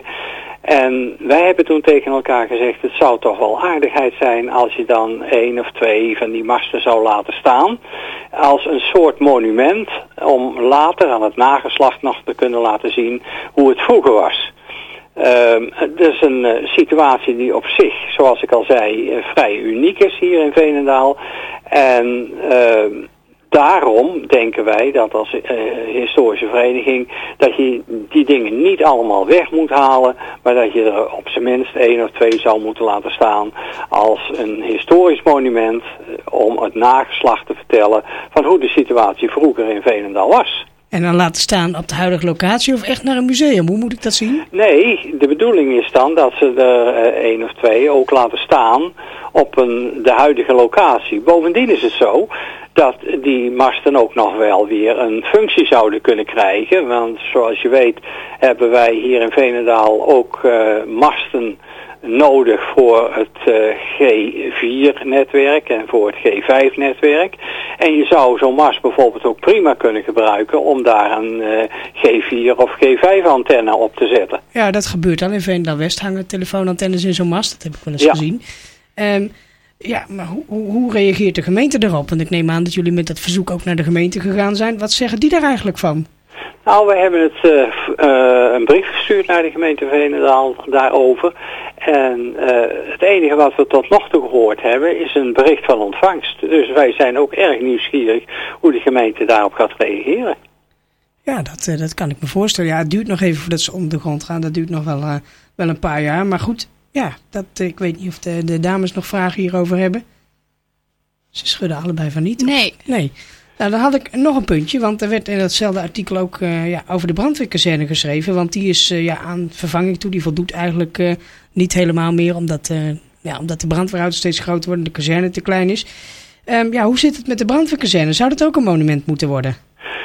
S9: En wij hebben toen tegen elkaar gezegd, het zou toch wel aardigheid zijn als je dan één of twee van die masten zou laten staan. Als een soort monument om later aan het nageslacht nog te kunnen laten zien hoe het vroeger was. Uh, dat is een uh, situatie die op zich, zoals ik al zei, uh, vrij uniek is hier in Veenendaal. En uh, daarom denken wij dat als uh, historische vereniging dat je die dingen niet allemaal weg moet halen, maar dat je er op zijn minst één of twee zou moeten laten staan als een historisch monument uh, om het nageslacht te vertellen van hoe de situatie vroeger in Veenendaal was.
S3: En dan laten staan op de huidige locatie of echt naar een museum? Hoe moet ik dat zien?
S9: Nee, de bedoeling is dan dat ze er uh, één of twee ook laten staan op een, de huidige locatie. Bovendien is het zo dat die masten ook nog wel weer een functie zouden kunnen krijgen. Want zoals je weet hebben wij hier in Veenendaal ook uh, masten nodig voor het uh, G vier netwerk en voor het G vijf netwerk. En je zou zo'n mast bijvoorbeeld ook prima kunnen gebruiken om daar een uh, G vier of G vijf antenne op te zetten.
S3: Ja, dat gebeurt al. In Veenendaal West hangen telefoonantennes in zo'n mast. Dat heb ik wel eens
S9: ja.
S3: gezien. Um, ja, maar hoe, hoe, hoe reageert de gemeente daarop? Want ik neem aan dat jullie met dat verzoek ook naar de gemeente gegaan zijn. Wat zeggen die daar eigenlijk van?
S9: Nou, we hebben het uh, uh, een brief gestuurd naar de gemeente Veenendaal daarover. En uh, het enige wat we tot nog toe gehoord hebben is een bericht van ontvangst. Dus wij zijn ook erg nieuwsgierig hoe de gemeente daarop gaat reageren.
S3: Ja, dat, uh, dat kan ik me voorstellen. Ja, het duurt nog even voordat ze onder de grond gaan. Dat duurt nog wel, uh, wel een paar jaar. Maar goed, ja, dat, uh, ik weet niet of de, de dames nog vragen hierover hebben. Ze schudden allebei van niet.
S4: Nee.
S3: Nee. Nou, dan had ik nog een puntje, want er werd in datzelfde artikel ook uh, ja, over de brandweerkazerne geschreven. Want die is uh, ja, aan vervanging toe, die voldoet eigenlijk uh, niet helemaal meer, omdat, uh, ja, omdat de brandweerauto's steeds groter worden en de kazerne te klein is. Um, ja, hoe zit het met de brandweerkazerne? Zou dat ook een monument moeten worden?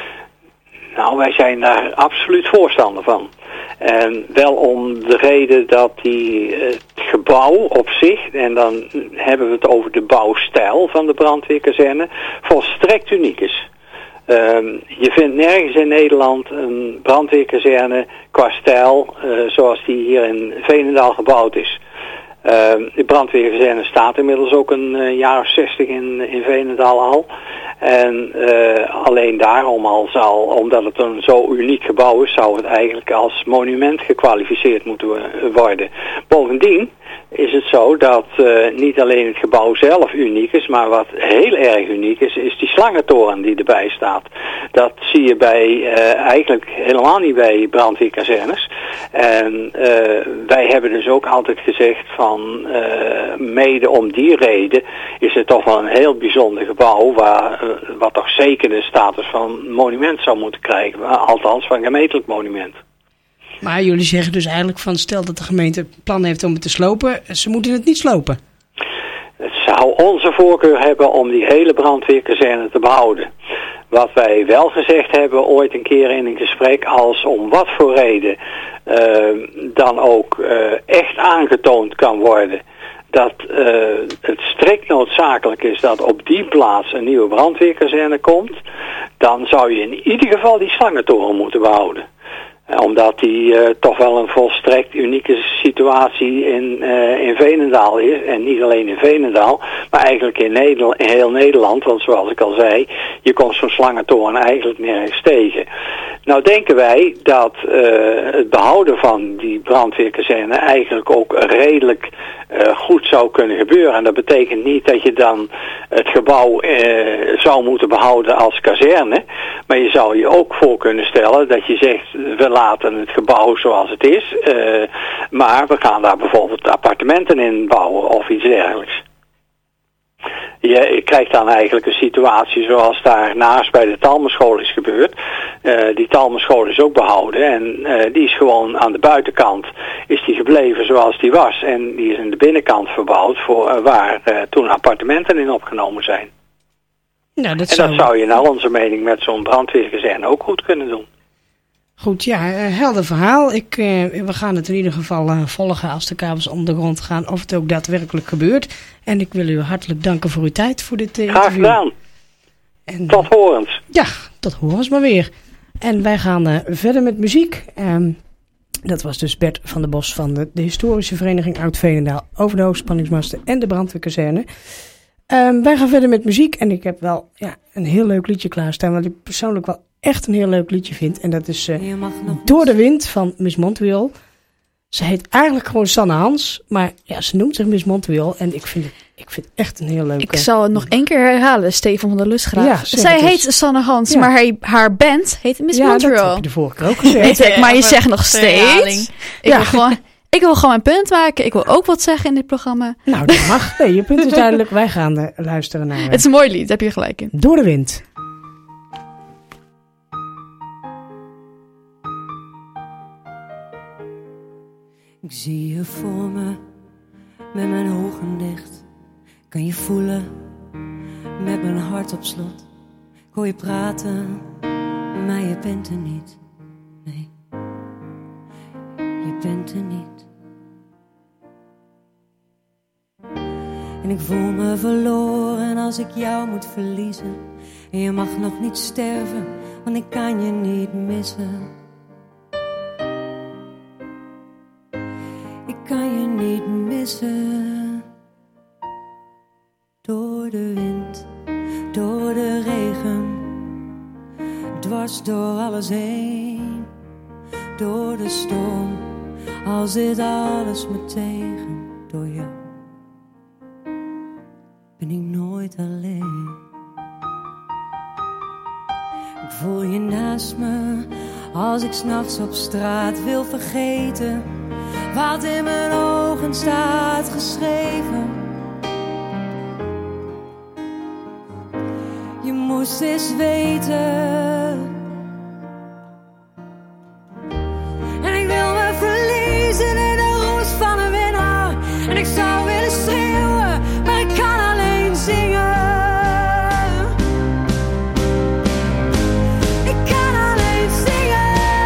S9: Nou, wij zijn daar absoluut voorstander van. En wel om de reden dat die, het gebouw op zich, en dan hebben we het over de bouwstijl van de brandweerkazerne, volstrekt uniek is. Um, je vindt nergens in Nederland een brandweerkazerne qua stijl uh, zoals die hier in Veenendaal gebouwd is. Uh, de brandweerkazerne staat inmiddels ook een uh, jaar of zestig in, in Veenendaal al. En uh, alleen daarom al zal, omdat het een zo uniek gebouw is, zou het eigenlijk als monument gekwalificeerd moeten worden. Bovendien is het zo dat uh, niet alleen het gebouw zelf uniek is, maar wat heel erg uniek is, is die slangentoren die erbij staat. Dat zie je bij uh, eigenlijk helemaal niet bij brandweerkazernes. En uh, wij hebben dus ook altijd gezegd van uh, mede om die reden is het toch wel een heel bijzonder gebouw waar, uh, wat toch zeker de status van monument zou moeten krijgen. Althans van gemeentelijk monument.
S3: Maar jullie zeggen dus eigenlijk van stel dat de gemeente plan heeft om het te slopen, ze moeten het niet slopen.
S9: Het zou onze voorkeur hebben om die hele brandweerkazerne te behouden. Wat wij wel gezegd hebben ooit een keer in een gesprek, als om wat voor reden uh, dan ook uh, echt aangetoond kan worden dat uh, het strikt noodzakelijk is dat op die plaats een nieuwe brandweerkazerne komt, dan zou je in ieder geval die slangentoren moeten behouden. Omdat die uh, toch wel een volstrekt unieke situatie in, uh, in Veenendaal is. En niet alleen in Veenendaal, maar eigenlijk in, Nederland, in heel Nederland. Want zoals ik al zei, je komt zo'n slangentoren eigenlijk nergens tegen. Nou denken wij dat uh, het behouden van die brandweerkazerne eigenlijk ook redelijk uh, goed zou kunnen gebeuren. En dat betekent niet dat je dan het gebouw uh, zou moeten behouden als kazerne. Maar je zou je ook voor kunnen stellen dat je zegt, we laten het gebouw zoals het is. Uh, maar we gaan daar bijvoorbeeld appartementen in bouwen of iets dergelijks. Je krijgt dan eigenlijk een situatie zoals daarnaast bij de Talmenschool is gebeurd. Uh, die Talmenschool is ook behouden en uh, die is gewoon aan de buitenkant is die gebleven zoals die was. En die is in de binnenkant verbouwd voor uh, waar uh, toen appartementen in opgenomen zijn.
S3: Nou, dat
S9: en
S3: zou...
S9: dat zou je naar onze mening met zo'n brandweerkazerne ook goed kunnen doen.
S3: Goed, ja, uh, helder verhaal. Ik, uh, we gaan het in ieder geval uh, volgen als de kabels om de grond gaan of het ook daadwerkelijk gebeurt. En ik wil u hartelijk danken voor uw tijd voor dit uh, interview.
S9: Graag gedaan. En, tot horens.
S3: Ja, tot horens maar weer. En wij gaan uh, verder met muziek. Um, dat was dus Bert van der Bos van de, de Historische Vereniging Oud-Veenendaal over de hoogspanningsmasten en de brandweerkazerne. Um, wij gaan verder met muziek en ik heb wel ja, een heel leuk liedje klaarstaan, wat ik persoonlijk wel echt een heel leuk liedje vind. En dat is uh, Door de Wind van Miss Montreal. Ze heet eigenlijk gewoon Sanne Hans, maar ja, ze noemt zich Miss Montreal en ik vind het, ik vind het echt een heel leuk.
S4: Ik zal het nog één keer herhalen, Stefan van der Lustgraaf.
S3: Ja,
S4: zij heet Sanne Hans, ja. maar hij, haar band heet Miss
S3: ja,
S4: Montreal.
S3: Ja, dat heb je de vorige keer ook gezegd.
S4: Weet ik, maar je zegt nog steeds. Ik, ja. wil gewoon, ik wil gewoon mijn punt maken. Ik wil ook wat zeggen in dit programma.
S3: Nou, dat mag. Nee, je punt is duidelijk. Wij gaan uh, luisteren naar... Uh,
S4: het is een mooi lied, daar heb je gelijk in.
S3: Door de Wind.
S10: Ik zie je voor me, met mijn ogen dicht. Kan je voelen, met mijn hart op slot. Ik hoor je praten, maar je bent er niet. Nee, je bent er niet. En ik voel me verloren als ik jou moet verliezen. En je mag nog niet sterven, want ik kan je niet missen. Ik kan je niet missen. Door de wind, door de regen, dwars door alles heen. Door de storm, al zit alles me tegen. Door jou ben ik nooit alleen. Ik voel je naast me, als ik 's nachts op straat wil vergeten wat in mijn ogen staat geschreven. Je moest eens weten. En ik wil me verliezen in de roes van een winnaar. En ik zou willen schreeuwen, maar ik kan alleen zingen. Ik kan alleen zingen.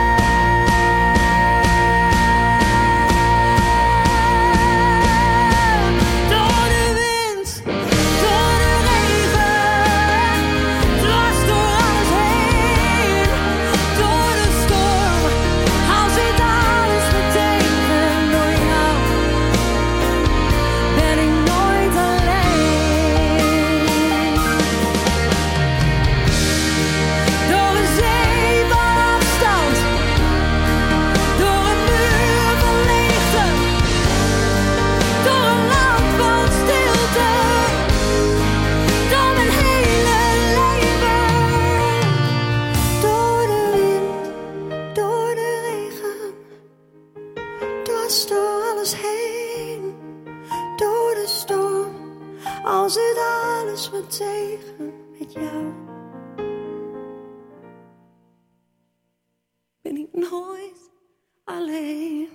S10: Door de wind, door de regen, dwars door alles heen. Door de storm, al zit alles me tegen. Door jou ben ik nooit alleen. Door een zee van afstand, door een muur van leegte, door een land van stilte, door mijn hele leven. Door de wind, door de regen, dwars door alles heen. Door de storm, al zit alles me tegen. Met jou ben ik nooit alleen.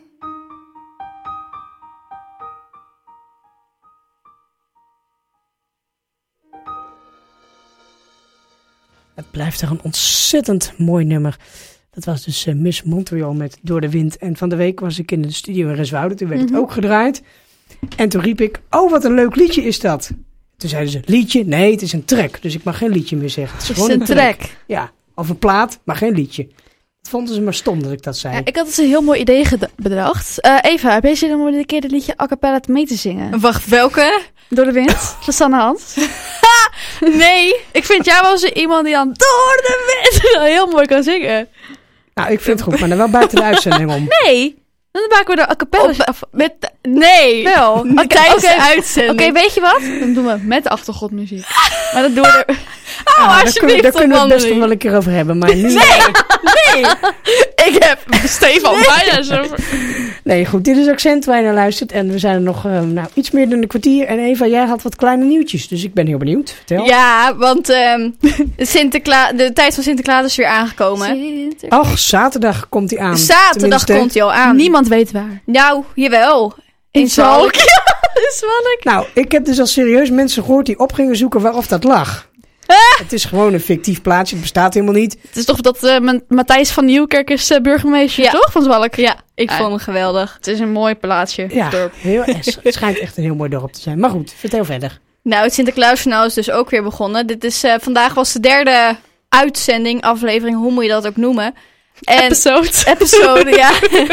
S3: Het blijft er een ontzettend mooi nummer. Dat was dus uh, Miss Montreal met Door de Wind. En van de week was ik in de studio in Renswoude. Toen werd
S4: Mm-hmm.
S3: het ook gedraaid. En toen riep ik, oh wat een leuk liedje is dat. Toen zeiden ze, liedje? Nee, het is een track. Dus ik mag geen liedje meer zeggen. Het is
S4: Het
S3: gewoon
S4: is een track.
S3: Ja, of een plaat, maar geen liedje. Dat vonden ze maar stom dat ik dat zei.
S4: Ja, ik had dus een heel mooi idee ged- bedacht. Uh, Eva, heb je zin om een keer dit liedje a cappella mee te zingen?
S11: Wacht, welke?
S4: Door de wind, van Sanne Hans.
S11: Nee.
S4: Ik vind jou wel zo iemand die dan door de wind heel mooi kan zingen.
S3: Nou, ik vind het goed, maar dan wel buiten de uitzending om.
S4: Nee, Dan maken we er a cappella af.
S12: Met, nee.
S4: Wel.
S12: Oké,
S4: Tijdens
S12: okay.
S4: de uitzending.
S12: Oké, okay, weet je wat?
S4: Dan doen we met de achtergrondmuziek. Maar dat doen we er...
S3: Oh, ah, daar kunnen, daar kunnen we het best nog wel een keer over hebben. Maar nu...
S4: Nee, nee. Ik heb Stefan nee. bijna zo...
S3: Nee, goed. Dit is Accent waar je naar luistert. En we zijn er nog uh, nou, iets meer dan een kwartier. En Eva, jij had wat kleine nieuwtjes. Dus ik ben heel benieuwd. Vertel.
S12: Ja, want um, Sinterkla- de tijd van Sinterklaas is weer aangekomen.
S3: Sinterklaas. Och, zaterdag komt hij aan.
S12: Zaterdag
S3: Tenminste.
S12: komt hij al aan.
S4: Niemand weet waar.
S12: Nou, jawel. In,
S4: In Zwalk. Ja, in Zwalk.
S3: Nou, ik heb dus al serieus mensen gehoord die op gingen zoeken waarop dat lag. Ah. Het is gewoon een fictief plaatsje, het bestaat helemaal niet.
S4: Het is toch dat uh, Matthijs van Nieuwkerk is uh, burgemeester,
S12: ja.
S4: toch? Van Zwalk?
S12: Ja, ik
S4: uh,
S12: vond het geweldig.
S4: Het is een mooi plaatsje.
S3: Ja,
S4: dorp.
S3: heel, het schijnt echt een heel mooi dorp te zijn. Maar goed, vertel verder.
S12: Nou, het Sinterklaasjournaal is dus ook weer begonnen. Dit is, uh, vandaag was de derde uitzending, aflevering, hoe moet je dat ook noemen? En,
S4: episode.
S12: Episode, ja.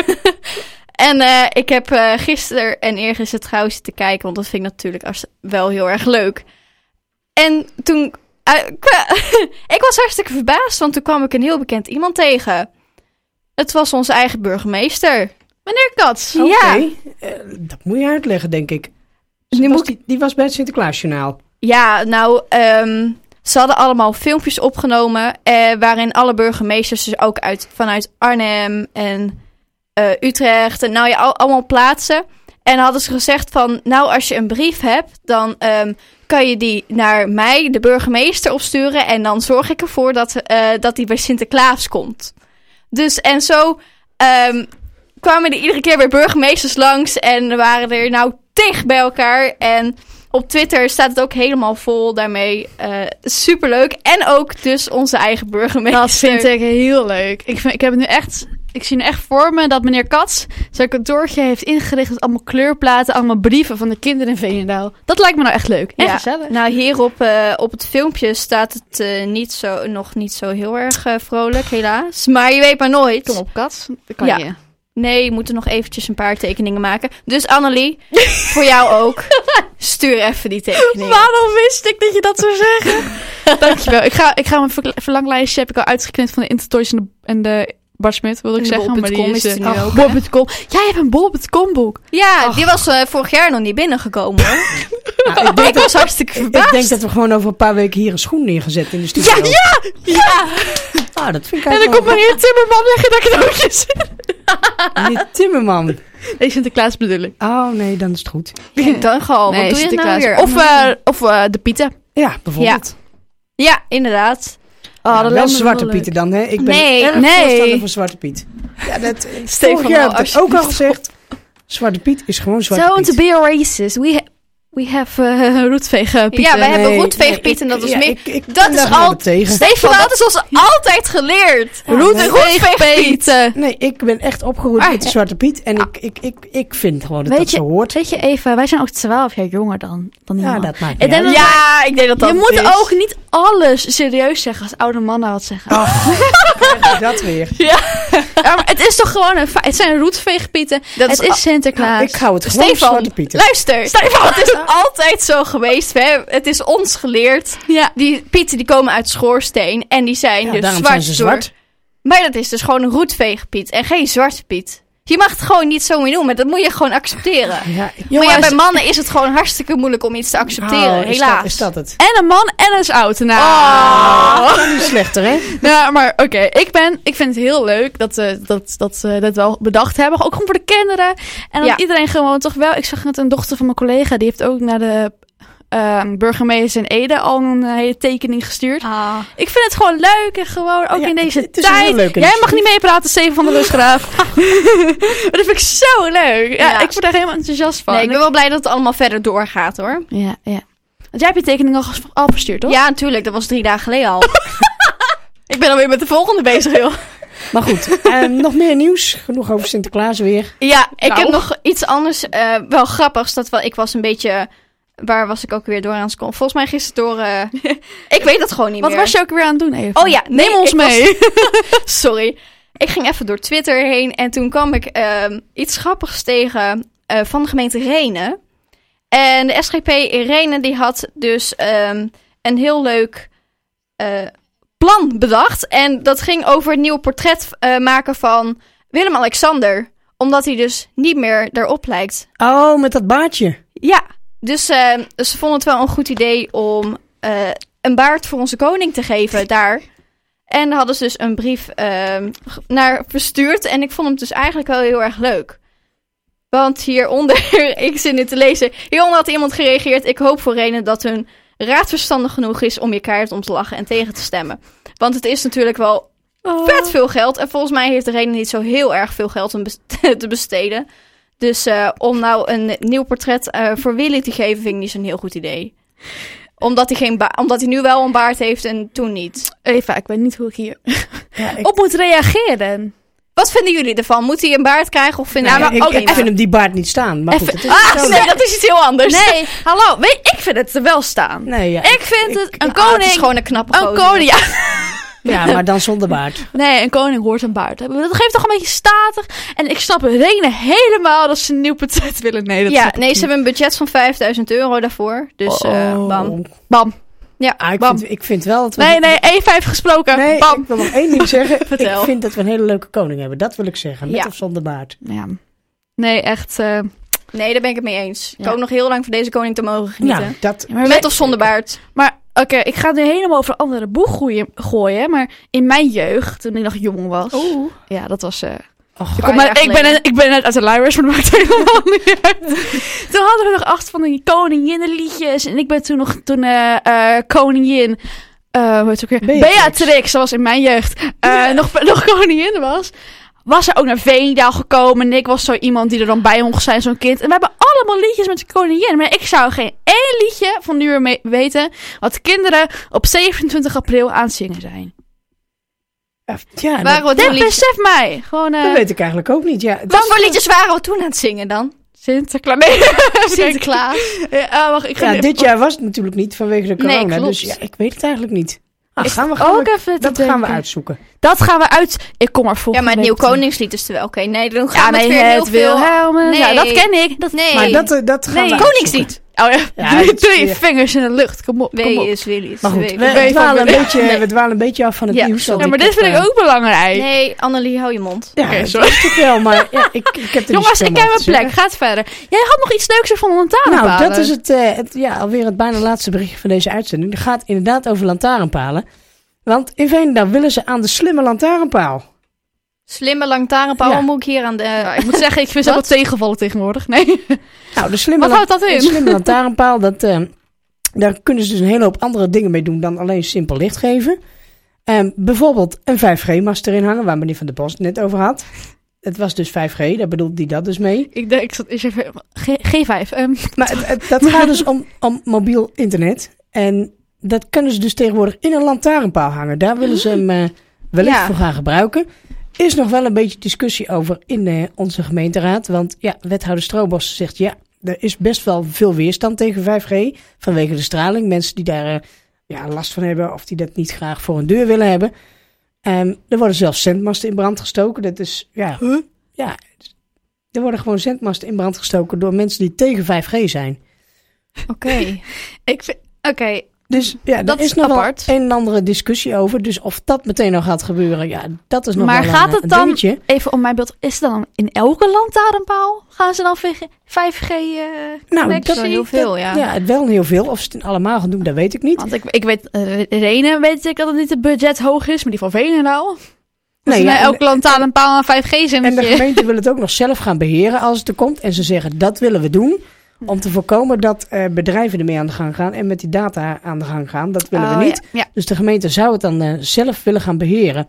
S12: En uh, ik heb uh, gisteren en eergisteren trouwens zitten kijken, want dat vind ik natuurlijk wel heel erg leuk. En toen... Uh, ik was hartstikke verbaasd, want toen kwam ik een heel bekend iemand tegen. Het was onze eigen burgemeester. Meneer Kats.
S3: Oké,
S12: ja.
S3: uh, dat moet je uitleggen, denk ik. Dus
S12: die,
S3: was
S12: moet...
S3: die, die was bij het Sinterklaasjournaal.
S12: Ja, nou, um, ze hadden allemaal filmpjes opgenomen, uh, waarin alle burgemeesters, dus ook uit, vanuit Arnhem en uh, Utrecht, en nou ja, al, allemaal plaatsen. En hadden ze gezegd van, nou, als je een brief hebt, dan um, kan je die naar mij, de burgemeester, opsturen. En dan zorg ik ervoor dat, uh, dat die bij Sinterklaas komt. Dus, en zo um, kwamen er iedere keer weer burgemeesters langs. En er waren er nou tig bij elkaar. En op Twitter staat het ook helemaal vol daarmee. Uh, superleuk. En ook dus onze eigen burgemeester.
S4: Dat vind ik heel leuk. Ik, vind, ik heb het nu echt... Ik zie nu echt voor me dat meneer Kats zijn kantoortje heeft ingericht met allemaal kleurplaten, allemaal brieven van de kinderen in Veenendaal. Dat lijkt me nou echt leuk. En
S12: ja.
S4: gezellig.
S12: Nou, hier op, uh, op het filmpje staat het uh, niet zo, nog niet zo heel erg uh, vrolijk, helaas. Maar je weet maar nooit.
S4: Kom op, Kats. Dat kan
S12: ja.
S4: je.
S12: Nee, je moet er nog eventjes een paar tekeningen maken. Dus Annelie, voor jou ook. Stuur even die tekeningen.
S4: Waarom wist ik dat je dat zou zeggen? Dankjewel. Ik ga, ik ga mijn ver- verlanglijstje heb ik al uitgeknipt van de Intertoys en de... En de Bart Smit, wilde ik zeggen, maar die is...
S12: is nu
S4: uh,
S12: ook,
S4: bol punt com. Jij hebt een bol punt com boek.
S12: Ja, Ach. die was uh, vorig jaar nog niet binnengekomen, hoor. Nou, ik, denk, ik was hartstikke verbaasd.
S3: Ik denk dat we gewoon over een paar weken hier een schoen neergezet in de studio.
S4: Ja, ja! Ja!
S3: Ah, dat vind ik
S4: en dan komt meneer Timmerman leggen daar cadeautjes in.
S3: Meneer Timmerman.
S4: Nee, Sinterklaas bedoel ik.
S3: Oh, nee, dan is het goed.
S12: Ja, dan gewoon.
S4: Nee,
S12: wat doe je nou weer?
S4: Of, uh, of uh, de Pieten.
S3: Ja, bijvoorbeeld.
S12: Ja, ja inderdaad.
S3: Oh, ja, wel Zwarte Pieten dan, hè? Ik ben
S12: nee,
S3: erg
S12: nee.
S3: voorstander van Zwarte Piet. Ja, dat...
S12: Stefan,
S3: jaar heb ik ook al gezegd. Zwarte Piet is gewoon Zwarte
S12: Don't
S3: Piet.
S12: Don't be a racist. We, ha- we have uh, roetveegpieten. Ja, wij nee, hebben roetveegpieten. Nee, dat is
S3: ja,
S12: meer...
S3: Ik, ik
S12: dat is al... Stefan, dat is ons altijd geleerd.
S3: Ja,
S12: roetveegpieten.
S3: Nee, ik ben echt opgegroeid ah, met de Zwarte Piet. En ik, ik, ik, ik vind gewoon dat
S4: weet
S3: dat
S4: je,
S3: zo hoort.
S4: Weet je, Eva, wij zijn ook twaalf jaar jonger dan, dan die
S3: ja,
S4: man.
S3: dat maakt
S4: niet uit.
S12: Ja, ik denk dat dat
S4: Je moet
S12: is.
S4: ook niet alles serieus zeggen als oude mannen wat zeggen.
S3: Oh, dat weer.
S4: Ja. Ja, maar het is toch gewoon een... Het zijn roetveegpieten. Het is, is Sinterklaas.
S3: Nou, ik hou het gewoon
S12: Stefan,
S3: Zwarte Pieten.
S12: Luister. Stefan, het is altijd zo geweest. Hè? Het is ons geleerd.
S4: Ja.
S12: Die pieten die komen uit schoorsteen. En die zijn
S3: ja,
S12: dus
S3: daarom
S12: zwart.
S3: Zijn ze zwart.
S12: Door... Maar dat is dus gewoon een roetveegpiet. En geen zwarte piet. Je mag het gewoon niet zo meer noemen. Dat moet je gewoon accepteren.
S3: Ja,
S12: jongens, maar ja, bij mannen is het gewoon hartstikke moeilijk om iets te accepteren.
S3: Oh, is
S12: helaas.
S3: Dat, is dat het?
S4: En een man en een oud. Nou,
S3: oh, dat is slechter, hè?
S4: Ja, maar oké. Okay, ik ben, ik vind het heel leuk dat ze uh, dat, dat, uh, dat wel bedacht hebben. Ook gewoon voor de kinderen. En dat ja. iedereen gewoon toch wel... Ik zag net een dochter van mijn collega. Die heeft ook naar de... Uh, burgemeester in Ede al een uh, hele tekening gestuurd.
S12: Ah.
S4: Ik vind het gewoon leuk en gewoon ook ja, in deze tijd.
S3: Jij
S4: mag niet meepraten, Steven van der Lusgraaf. Dat vind ik zo leuk. Ja, ja. Ik word daar helemaal enthousiast van.
S12: Nee, ik ben wel blij dat het allemaal verder doorgaat, hoor.
S4: Ja, ja. Want jij hebt je tekening al, al verstuurd, toch?
S12: Ja, natuurlijk. Dat was drie dagen geleden al. Ik ben alweer met de volgende bezig, joh.
S3: Maar goed, uh, nog meer nieuws. Genoeg over Sinterklaas weer.
S12: Ja, ik
S3: nou.
S12: heb nog iets anders. Uh, wel grappigs. Dat wel, ik was een beetje... Waar was ik ook weer door aan het komen? Volgens mij gisteren door... Uh... ik weet het gewoon niet
S4: Wat
S12: meer.
S4: Wat was je ook weer aan het doen, Eva?
S12: Oh ja, nee,
S4: neem ons mee.
S12: Was... Sorry. Ik ging even door Twitter heen. En toen kwam ik uh, iets grappigs tegen uh, van de gemeente Rhenen. En de S G P in Rhenen die had dus um, een heel leuk uh, plan bedacht. En dat ging over het nieuwe portret uh, maken van Willem-Alexander. Omdat hij dus niet meer erop lijkt.
S3: Oh, met dat baardje.
S12: Ja, dus uh, ze vonden het wel een goed idee om uh, een baard voor onze koning te geven daar. En daar hadden ze dus een brief uh, naar verstuurd. En ik vond hem dus eigenlijk wel heel erg leuk. Want hieronder, ik zit nu te lezen, hieronder had iemand gereageerd. Ik hoop voor Renen dat hun raad verstandig genoeg is om je keihard om te lachen en tegen te stemmen. Want het is natuurlijk wel oh. vet veel geld. En volgens mij heeft Renen niet zo heel erg veel geld om best- te besteden. Dus uh, om nou een nieuw portret uh, voor Willy te geven, vind ik niet zo'n heel goed idee. Omdat hij, geen ba- omdat hij nu wel een baard heeft en toen niet.
S4: Eva, ik weet niet hoe ik hier
S3: ja, ik...
S4: op moet reageren.
S12: Wat vinden jullie ervan? Moet hij een baard krijgen of vinden
S3: nou,
S12: jullie...
S3: Ja, ik,
S12: ook
S3: ik vind hem die baard niet staan. Maar goed,
S12: Even...
S3: het is
S12: ah, nee, dat is iets heel anders.
S4: Nee, hallo. Weet, ik vind het er wel staan.
S3: Nee, ja,
S4: ik vind
S3: ik,
S4: het...
S3: ik,
S4: Een
S12: ah,
S4: koning...
S12: Het is gewoon een knappe
S4: Een koning, ja.
S3: Ja, maar dan zonder baard.
S4: Nee, een koning hoort een baard hebben. Dat geeft toch een beetje statig. En ik snap Renen helemaal dat ze een nieuw portret willen. Nee, dat
S12: ja, nee, ze hebben een budget van vijfduizend euro daarvoor. Dus
S3: oh.
S12: uh, bam.
S4: Bam.
S3: Ja, ah, ik,
S4: bam.
S3: Vind, ik vind wel dat we...
S4: Nee, nee, Eva heeft gesproken.
S3: Nee,
S4: bam.
S3: ik wil nog één ding zeggen.
S12: Vertel.
S3: Ik vind dat we een hele leuke koning hebben. Dat wil ik zeggen. Met
S12: ja.
S3: of zonder baard.
S4: Ja. Nee, echt... Uh...
S12: Nee, daar ben ik het mee eens. Ik
S4: ja.
S12: hoop nog heel lang voor deze koning te mogen genieten.
S3: Nou, dat...
S12: Ja, met of zonder baard.
S4: Maar oké, okay, ik ga het nu helemaal over een andere boeg gooien, gooien. Maar in mijn jeugd, toen ik nog jong was...
S12: Oeh.
S4: Ja, dat was... Uh...
S3: Och,
S4: ik, kom net, ik, ben net, ik ben net uit de libraries, maar dat maakt helemaal niet uit. Toen hadden we nog acht van die koninginnenliedjes. En ik ben toen nog toen uh, uh, koningin... Uh, hoe heet het ook weer?
S3: Beatrix.
S4: Beatrix, zoals in mijn jeugd. Uh, ja. nog, nog koningin was. Was er ook naar Veenendaal gekomen. En ik was zo iemand die er dan bij mocht zijn, zo'n kind. En we hebben allemaal liedjes met de koningin. Maar ik zou geen één liedje van nu mee weten... wat de kinderen op zevenentwintig april aan het zingen zijn.
S3: Ja,
S12: waren we
S4: dit
S12: liedjes...
S4: besef mij. Gewoon, uh...
S3: Dat weet ik eigenlijk ook niet. Ja,
S12: wat voor liedjes waren we toen aan het zingen dan?
S4: Sinterklaas. Nee.
S12: Sinterklaas.
S4: Ja, uh, wacht, ik ga
S3: ja,
S4: nu...
S3: dit jaar was het natuurlijk niet vanwege de corona.
S12: Nee,
S3: dus ja, ik weet het eigenlijk niet. Ah, gaan we,
S4: ook
S3: gaan we,
S4: even
S3: dat gaan we uitzoeken.
S4: Dat gaan we uit... Ik kom er volgende
S12: Ja, maar het
S4: week
S12: Nieuw Koningslied is er wel. Oké, okay, nee, dan gaan
S4: ja,
S12: we
S4: nee,
S12: het weer heel
S4: het
S12: veel...
S4: Wilhelmus.
S12: Nee.
S4: Ja, dat ken ik. Dat...
S12: Nee.
S3: Maar dat, dat gaan
S12: nee.
S3: we
S12: Koningslied.
S4: Oh ja,
S3: ja
S4: doe,
S3: het,
S4: doe je
S3: ja.
S4: vingers in de lucht. Kom op, kom op.
S12: Wees, Willy.
S3: Maar goed, we,
S12: we,
S3: we, dwalen een
S12: nee.
S3: beetje, nee. we dwalen een beetje af van het
S12: ja,
S3: nieuws.
S4: Ja, maar dit vind ik ook belangrijk.
S12: Nee, Annelie, hou je mond.
S3: Ja,
S4: okay,
S3: dat
S4: sorry.
S3: is het wel, maar ja, ik, ik heb er
S4: Jongens,
S3: niet
S4: ik heb een plek. Gaat verder. Jij had nog iets leuks van lantaarnpalen.
S3: Nou, dat is het, uh, het ja, alweer het bijna laatste berichtje van deze uitzending. Het gaat inderdaad over lantaarnpalen. Want in Veenendaal willen ze aan de slimme lantaarnpaal.
S12: Slimme lantaarnpaal,
S3: Ja.
S12: moet ik hier aan de...
S4: Ja, ik moet zeggen, ik vind ze wat tegenvallen tegenwoordig. Nee.
S3: Nou, de slimme,
S4: Wat houdt dat in?
S3: de slimme lantaarnpaal, dat, uh, daar kunnen ze dus een hele hoop andere dingen mee doen dan alleen simpel licht geven. Um, bijvoorbeeld een vijf G-mast erin hangen, waar meneer Van der Bos het net over had. Het was dus vijf G, daar bedoelt hij dat dus mee.
S4: Ik denk, ik zat eens even... G vijf. Um.
S3: Maar het, het, dat gaat dus om, om mobiel internet. En dat kunnen ze dus tegenwoordig in een lantaarnpaal hangen. Daar willen ze hem uh, wellicht
S12: Ja.
S3: voor gaan gebruiken. Is nog wel een beetje discussie over in uh, onze gemeenteraad. Want ja, wethouder Stroobos zegt ja, er is best wel veel weerstand tegen vijf G. Vanwege de straling. Mensen die daar uh, ja, last van hebben of die dat niet graag voor hun deur willen hebben. Um, er worden zelfs zendmasten in brand gestoken. Dat is, ja, huh? ja, er worden gewoon zendmasten in brand gestoken door mensen die tegen vijf G zijn.
S12: Oké. Okay.
S4: Ik vind... Oké. Okay.
S3: Dus ja,
S4: dat
S3: er is
S4: is
S3: nog
S4: apart.
S3: wel een en andere discussie over. Dus of dat meteen nog gaat gebeuren, ja, dat is nog
S4: maar
S3: wel
S4: gaat
S3: een,
S4: het
S3: een
S4: dan,
S3: dingetje.
S4: even om mijn beeld, is het dan in elke lantaarnpaal? Gaan ze dan vijf G uh,
S3: Nou, dat
S12: wel heel veel, ja.
S3: Ja, wel heel veel. Of ze het in allemaal gaan doen, dat weet ik niet.
S4: Want ik, ik weet, uh, Renen weet ik dat het niet het budget hoog is, maar die van Veenendaal. Dus
S3: Nee,
S4: ja,
S3: ja,
S4: elke lantaarnpaal een vijf G-zinnetje.
S3: En de gemeente wil het ook nog zelf gaan beheren als het er komt. En ze zeggen, dat willen we doen. Om te voorkomen dat uh, bedrijven ermee aan de gang gaan en met die data aan de gang gaan. Dat willen
S4: oh,
S3: we niet.
S4: Ja, ja.
S3: Dus de gemeente zou het dan uh, zelf willen gaan beheren.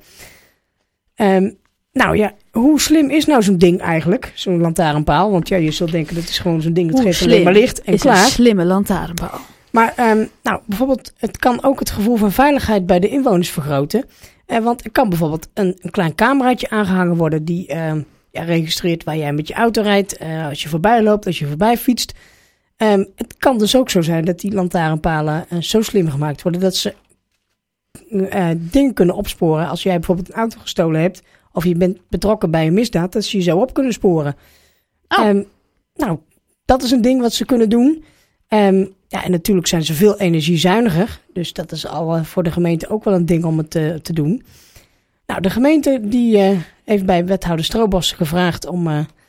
S3: Um, nou ja, hoe slim is nou zo'n ding eigenlijk? Zo'n lantaarnpaal. Want ja, je zult denken, dat is gewoon zo'n ding. Het
S4: Hoe
S3: geeft
S4: slim
S3: alleen maar licht en
S4: is
S3: klaar.
S4: een slimme lantaarnpaal.
S3: Maar um, nou, bijvoorbeeld, het kan ook het gevoel van veiligheid bij de inwoners vergroten. Uh, want er kan bijvoorbeeld een, een klein cameraatje aangehangen worden die uh, ja, registreert waar jij met je auto rijdt. Uh, als je voorbij loopt, als je voorbij fietst. Um, het kan dus ook zo zijn dat die lantaarnpalen uh, zo slim gemaakt worden dat ze uh, dingen kunnen opsporen. Als jij bijvoorbeeld een auto gestolen hebt of je bent betrokken bij een misdaad, dat ze je zo op kunnen sporen.
S4: Oh.
S3: Um, nou, dat is een ding wat ze kunnen doen. Um, ja, en natuurlijk zijn ze veel energiezuiniger. Dus dat is al uh, voor de gemeente ook wel een ding om het uh, te doen. Nou, de gemeente die uh, heeft bij wethouder Stroobos gevraagd om uh,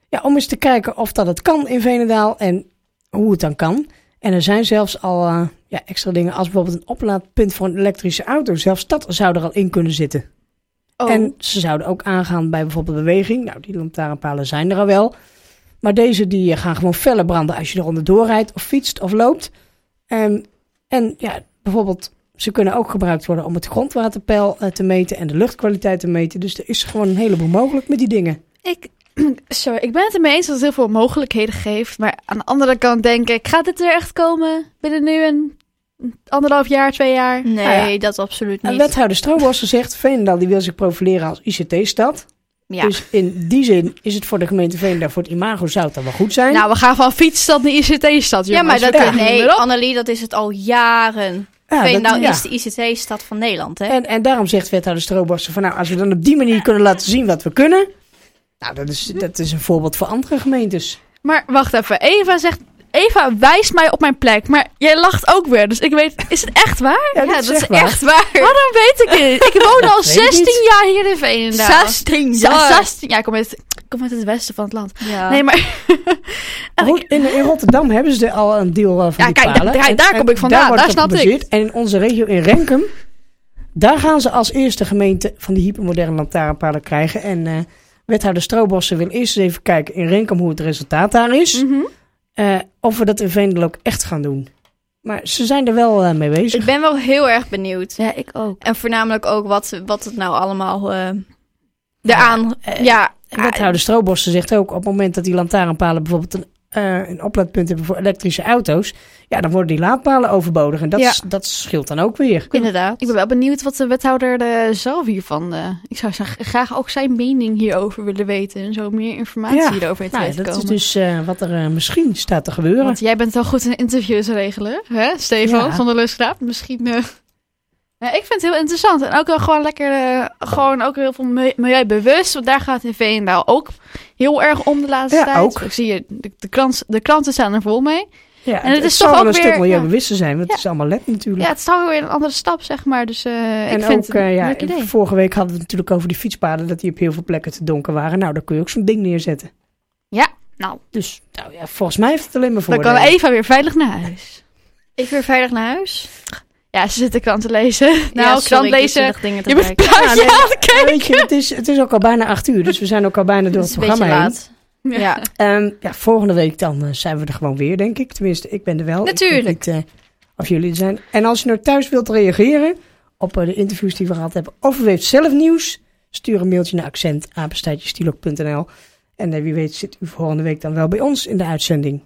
S3: Ja, om eens te kijken of dat het kan in Veenendaal en hoe het dan kan. En er zijn zelfs al uh, ja, extra dingen als bijvoorbeeld een oplaadpunt voor een elektrische auto. Zelfs dat zou er al in kunnen zitten.
S12: Oh.
S3: En ze zouden ook aangaan bij bijvoorbeeld beweging. Nou, die lantaarnpalen zijn er al wel. Maar deze die gaan gewoon feller branden als je er onderdoor rijdt of fietst of loopt. Um, en ja, bijvoorbeeld, ze kunnen ook gebruikt worden om het grondwaterpeil uh, te meten en de luchtkwaliteit te meten. Dus er is gewoon een heleboel mogelijk met die dingen.
S4: Ik, sorry, ik ben het ermee eens dat het heel veel mogelijkheden geeft. Maar aan de andere kant denk ik, gaat dit er echt komen binnen nu een anderhalf jaar, twee jaar?
S12: Nee,
S3: Nou ja,
S12: dat absoluut niet.
S3: En wethouder Stroobosser zegt, Veenendaal die wil zich profileren als I C T-stad.
S12: Ja.
S3: Dus in die zin is het voor de gemeente Veenendaal, voor het imago zou het dan wel goed zijn.
S4: Nou, we gaan van fietsstad naar I C T-stad,
S12: Ja, maar dat,
S3: Ja.
S12: nee, Annelie, dat is het al jaren.
S3: Ja,
S12: Veenendaal
S3: dat- ja.
S12: is de I C T-stad van Nederland, hè?
S3: En, en daarom zegt wethouder Stroobosser van nou, als we dan op die manier kunnen laten zien wat we kunnen. Nou, dat is, dat is een voorbeeld voor andere gemeentes.
S4: Maar wacht even, Eva zegt... Eva wijst mij op mijn plek, maar jij lacht ook weer. Dus ik weet, is het echt waar?
S3: Ja, dat is echt waar.
S12: Echt waar.
S4: Waarom weet ik het? Ik woon al
S3: Weet ik
S4: zestien
S3: niet.
S4: jaar hier in Veenendaal.
S12: zestien
S4: Za-
S12: jaar.
S4: zestien jaar. Ik kom uit, ik kom uit het westen van het land.
S12: Ja.
S4: Nee, maar...
S3: Maar goed, in, in Rotterdam hebben ze er al een deel uh, van
S4: Ja,
S3: die
S4: kijk,
S3: palen.
S4: daar-
S3: En-
S4: daar
S3: en
S4: kom ik vandaan,
S3: wordt
S4: daar
S3: het op
S4: snap ik.
S3: gebaseerd. En in onze regio in Renkum, daar gaan ze als eerste gemeente van die hypermoderne lantaarnpalen krijgen. En uh, wethouder Stroobosser wil eerst eens even kijken in Renkum hoe het resultaat daar is.
S4: Mhm.
S3: Uh, of we dat in Veenendaal ook echt gaan doen. Maar ze zijn er wel uh, mee bezig.
S12: Ik ben wel heel erg benieuwd.
S4: Ja, ik ook.
S12: En voornamelijk ook wat, wat het nou allemaal uh, eraan...
S3: Ja,
S12: Ja, ja,
S3: En wethouder Stroobosser zegt ook, op het moment dat die lantaarnpalen bijvoorbeeld een, uh, een oplaadpunt hebben voor elektrische auto's, ja, dan worden die laadpalen overbodig. En dat,
S12: Ja.
S3: is- dat scheelt dan ook weer.
S12: inderdaad.
S4: Ik ben wel benieuwd wat de wethouder uh, zelf hiervan... Uh, ik zou z- graag ook zijn mening hierover willen weten. En zo meer informatie
S3: Ja.
S4: hierover te
S3: Nou,
S4: weten
S3: dat
S4: komen.
S3: is dus uh, wat er uh, misschien staat te gebeuren.
S4: Want jij bent wel goed in interviews regelen, hè, Stefan
S3: Ja.
S4: van der Lusgraaf? Misschien... Uh... Ja, ik vind het heel interessant. En ook wel gewoon lekker... Uh, gewoon ook heel veel milieu- milieubewust. Want daar gaat het in Veenendaal ook heel erg om de laatste
S3: Ja,
S4: tijd.
S3: ook.
S4: Ik zie je, de, de, krant, de kranten staan er vol mee.
S3: Ja,
S4: En het is
S3: zal
S4: toch
S3: wel
S4: ook
S3: een
S4: weer-
S3: stuk
S4: ja.
S3: milieubewuster zijn, want
S4: Ja.
S3: het is allemaal L E D natuurlijk.
S4: Ja, het is toch weer een andere stap, zeg maar. Dus uh,
S3: en
S4: ik vind
S3: ook,
S4: het een
S3: uh, ja,
S4: leuk idee.
S3: vorige week hadden we het natuurlijk over die fietspaden, dat die op heel veel plekken te donker waren. Nou, daar kun je ook zo'n ding neerzetten.
S4: Ja, nou,
S3: Dus nou, ja, volgens mij heeft het alleen maar
S4: dan
S3: voordelen.
S4: kan Eva weer veilig naar huis.
S12: Ik weer veilig naar huis.
S4: Ja, ze zit de krant te lezen. Nou,
S12: Ja,
S4: krant
S12: sorry, ik
S4: lezen.
S12: zit dingen te
S4: Je bent
S12: kijken.
S4: plaatje
S3: Ja, nee,
S4: aan het kijken.
S3: Weet je, het is, het is ook al bijna acht uur, dus we zijn ook al bijna door
S12: Het
S3: het
S12: is een
S3: programma
S12: beetje
S3: heen.
S12: laat. Ja.
S3: Ehm, ja, volgende week dan uh, zijn we er gewoon weer, denk ik. Tenminste, ik ben er wel.
S12: Natuurlijk.
S3: Ik weet niet uh, of jullie er zijn. En als je nou thuis wilt reageren op uh, de interviews die we gehad hebben, of u heeft zelf nieuws, stuur een mailtje naar accent apenstaartje stielok punt n l. En uh, wie weet zit u volgende week dan wel bij ons in de uitzending.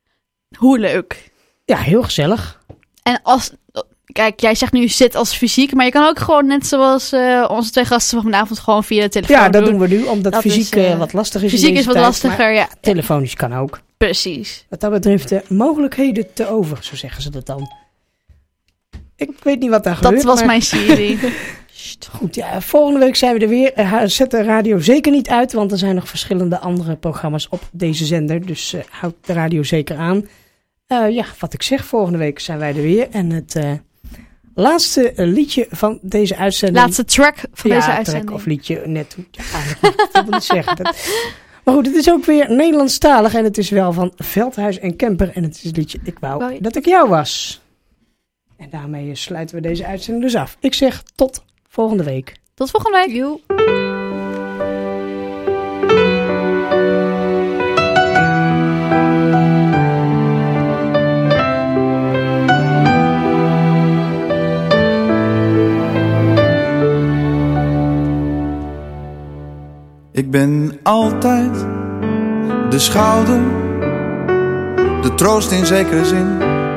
S4: Hoe leuk.
S3: Ja, heel gezellig.
S4: En als... Kijk, jij zegt nu zit als fysiek, maar je kan ook gewoon net zoals uh, onze twee gasten van vanavond gewoon via de telefoon
S3: Ja, dat doen we nu, omdat
S4: Dat
S3: fysiek
S4: is, uh,
S3: uh, wat lastig is. in
S4: Fysiek
S3: deze
S4: is wat
S3: tijd,
S4: lastiger,
S3: maar
S4: ja.
S3: telefonisch kan ook.
S4: Precies.
S3: Wat dat betreft de mogelijkheden te over, zo zeggen ze dat dan. Ik weet niet wat daar
S4: Dat
S3: gebeurt.
S4: was
S3: maar-
S4: mijn serie.
S3: Goed, ja, volgende week zijn we er weer. Uh, zet de radio zeker niet uit, want er zijn nog verschillende andere programma's op deze zender. Dus uh, houd de radio zeker aan. Uh, ja, wat ik zeg, volgende week zijn wij er weer. En het uh, laatste liedje van deze uitzending.
S4: Laatste track van
S3: ja,
S4: deze
S3: track
S4: uitzending.
S3: of liedje net. Ja, eigenlijk niet, dat wil ik niet zeggen. Dat... Maar goed, het is ook weer Nederlandstalig en het is wel van Veldhuis en Kemper. En het is het liedje Ik wou
S4: Wou je-
S3: dat ik jou was. En daarmee sluiten we deze uitzending dus af. Ik zeg tot volgende week.
S4: Tot volgende week.
S12: Joe.
S13: Ik ben altijd de schouder, de troost in zekere zin.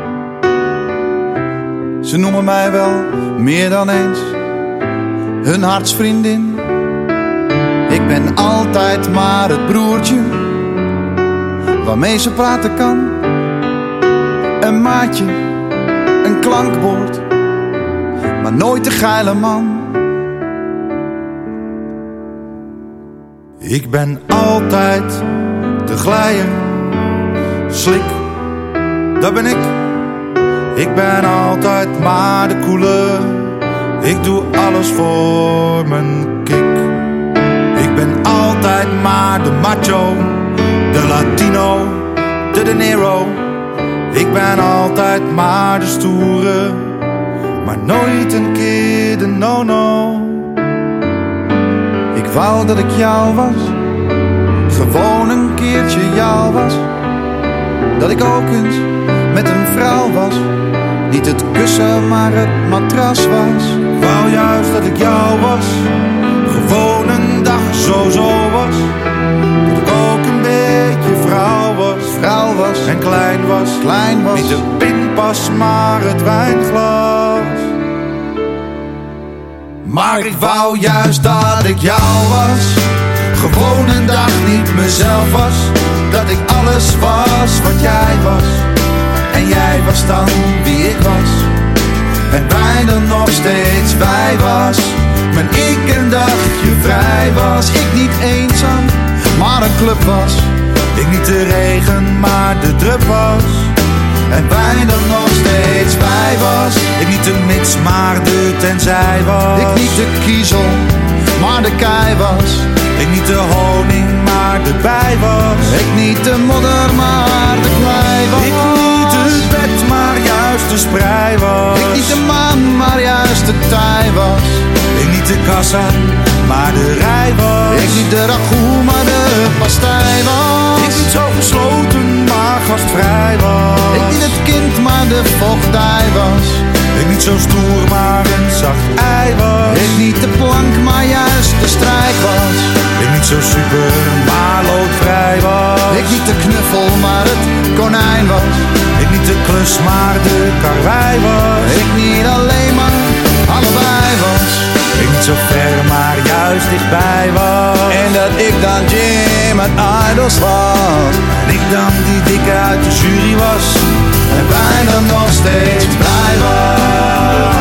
S13: Ze noemen mij wel meer dan eens hun hartsvriendin. Ik ben altijd maar het broertje waarmee ze praten kan. Een maatje, een klankbord, maar nooit de geile man. Ik ben altijd de glijer, slik, dat ben ik. Ik ben altijd maar de koele, ik doe alles voor mijn kick. Ik ben altijd maar de macho, De Latino, de De Niro. Ik ben altijd maar de stoere, maar nooit een keer de no-no. Ik wou dat ik jou was, gewoon een keertje jou was. Dat ik ook eens met een vrouw was, niet het kussen maar het matras was. Ik wou juist dat ik jou was, gewoon een dag zo-zo was. Dat ik ook een beetje vrouw was, vrouw was en klein was, klein was. Niet de pinpas maar het wijnglas. Maar ik wou juist dat ik jou was, gewoon een dag niet mezelf was. Dat ik alles was wat jij was, en jij was dan wie ik was. En wij dan nog steeds wij was. Maar ik een dagje vrij was. Ik niet eenzaam, maar een club was. Ik niet de regen, maar de drup was. En wij dan nog steeds wij was. Ik niet de mits, maar de tenzij was. Ik niet de kiezel, maar de kei was. Ik niet de honing, maar de bij was. Ik niet de modder, maar de klei was. Ik niet het bed, maar juist de sprei was. Ik niet de maan, maar juist de tij was. Ik niet de kassa, maar de rij was. Ik niet de ragout, maar de pastei was. Ik niet zo gesloten, maar gastvrij was. Ik niet het kind, maar de voogdij was. Ik niet zo stoer, maar een zacht ei was. Ik niet de plank, maar juist de strijk was. Ik niet zo super, maar loodvrij was. Ik niet de knuffel, maar het konijn was. Ik niet de klus, maar de karwei was. Ik niet alleen, maar allebei was. Ik niet zo ver, maar juist dichtbij was. En dat ik dan Jim uit Idols was. En ik dan die dikke uit de jury was. En wij dan nog steeds blij was.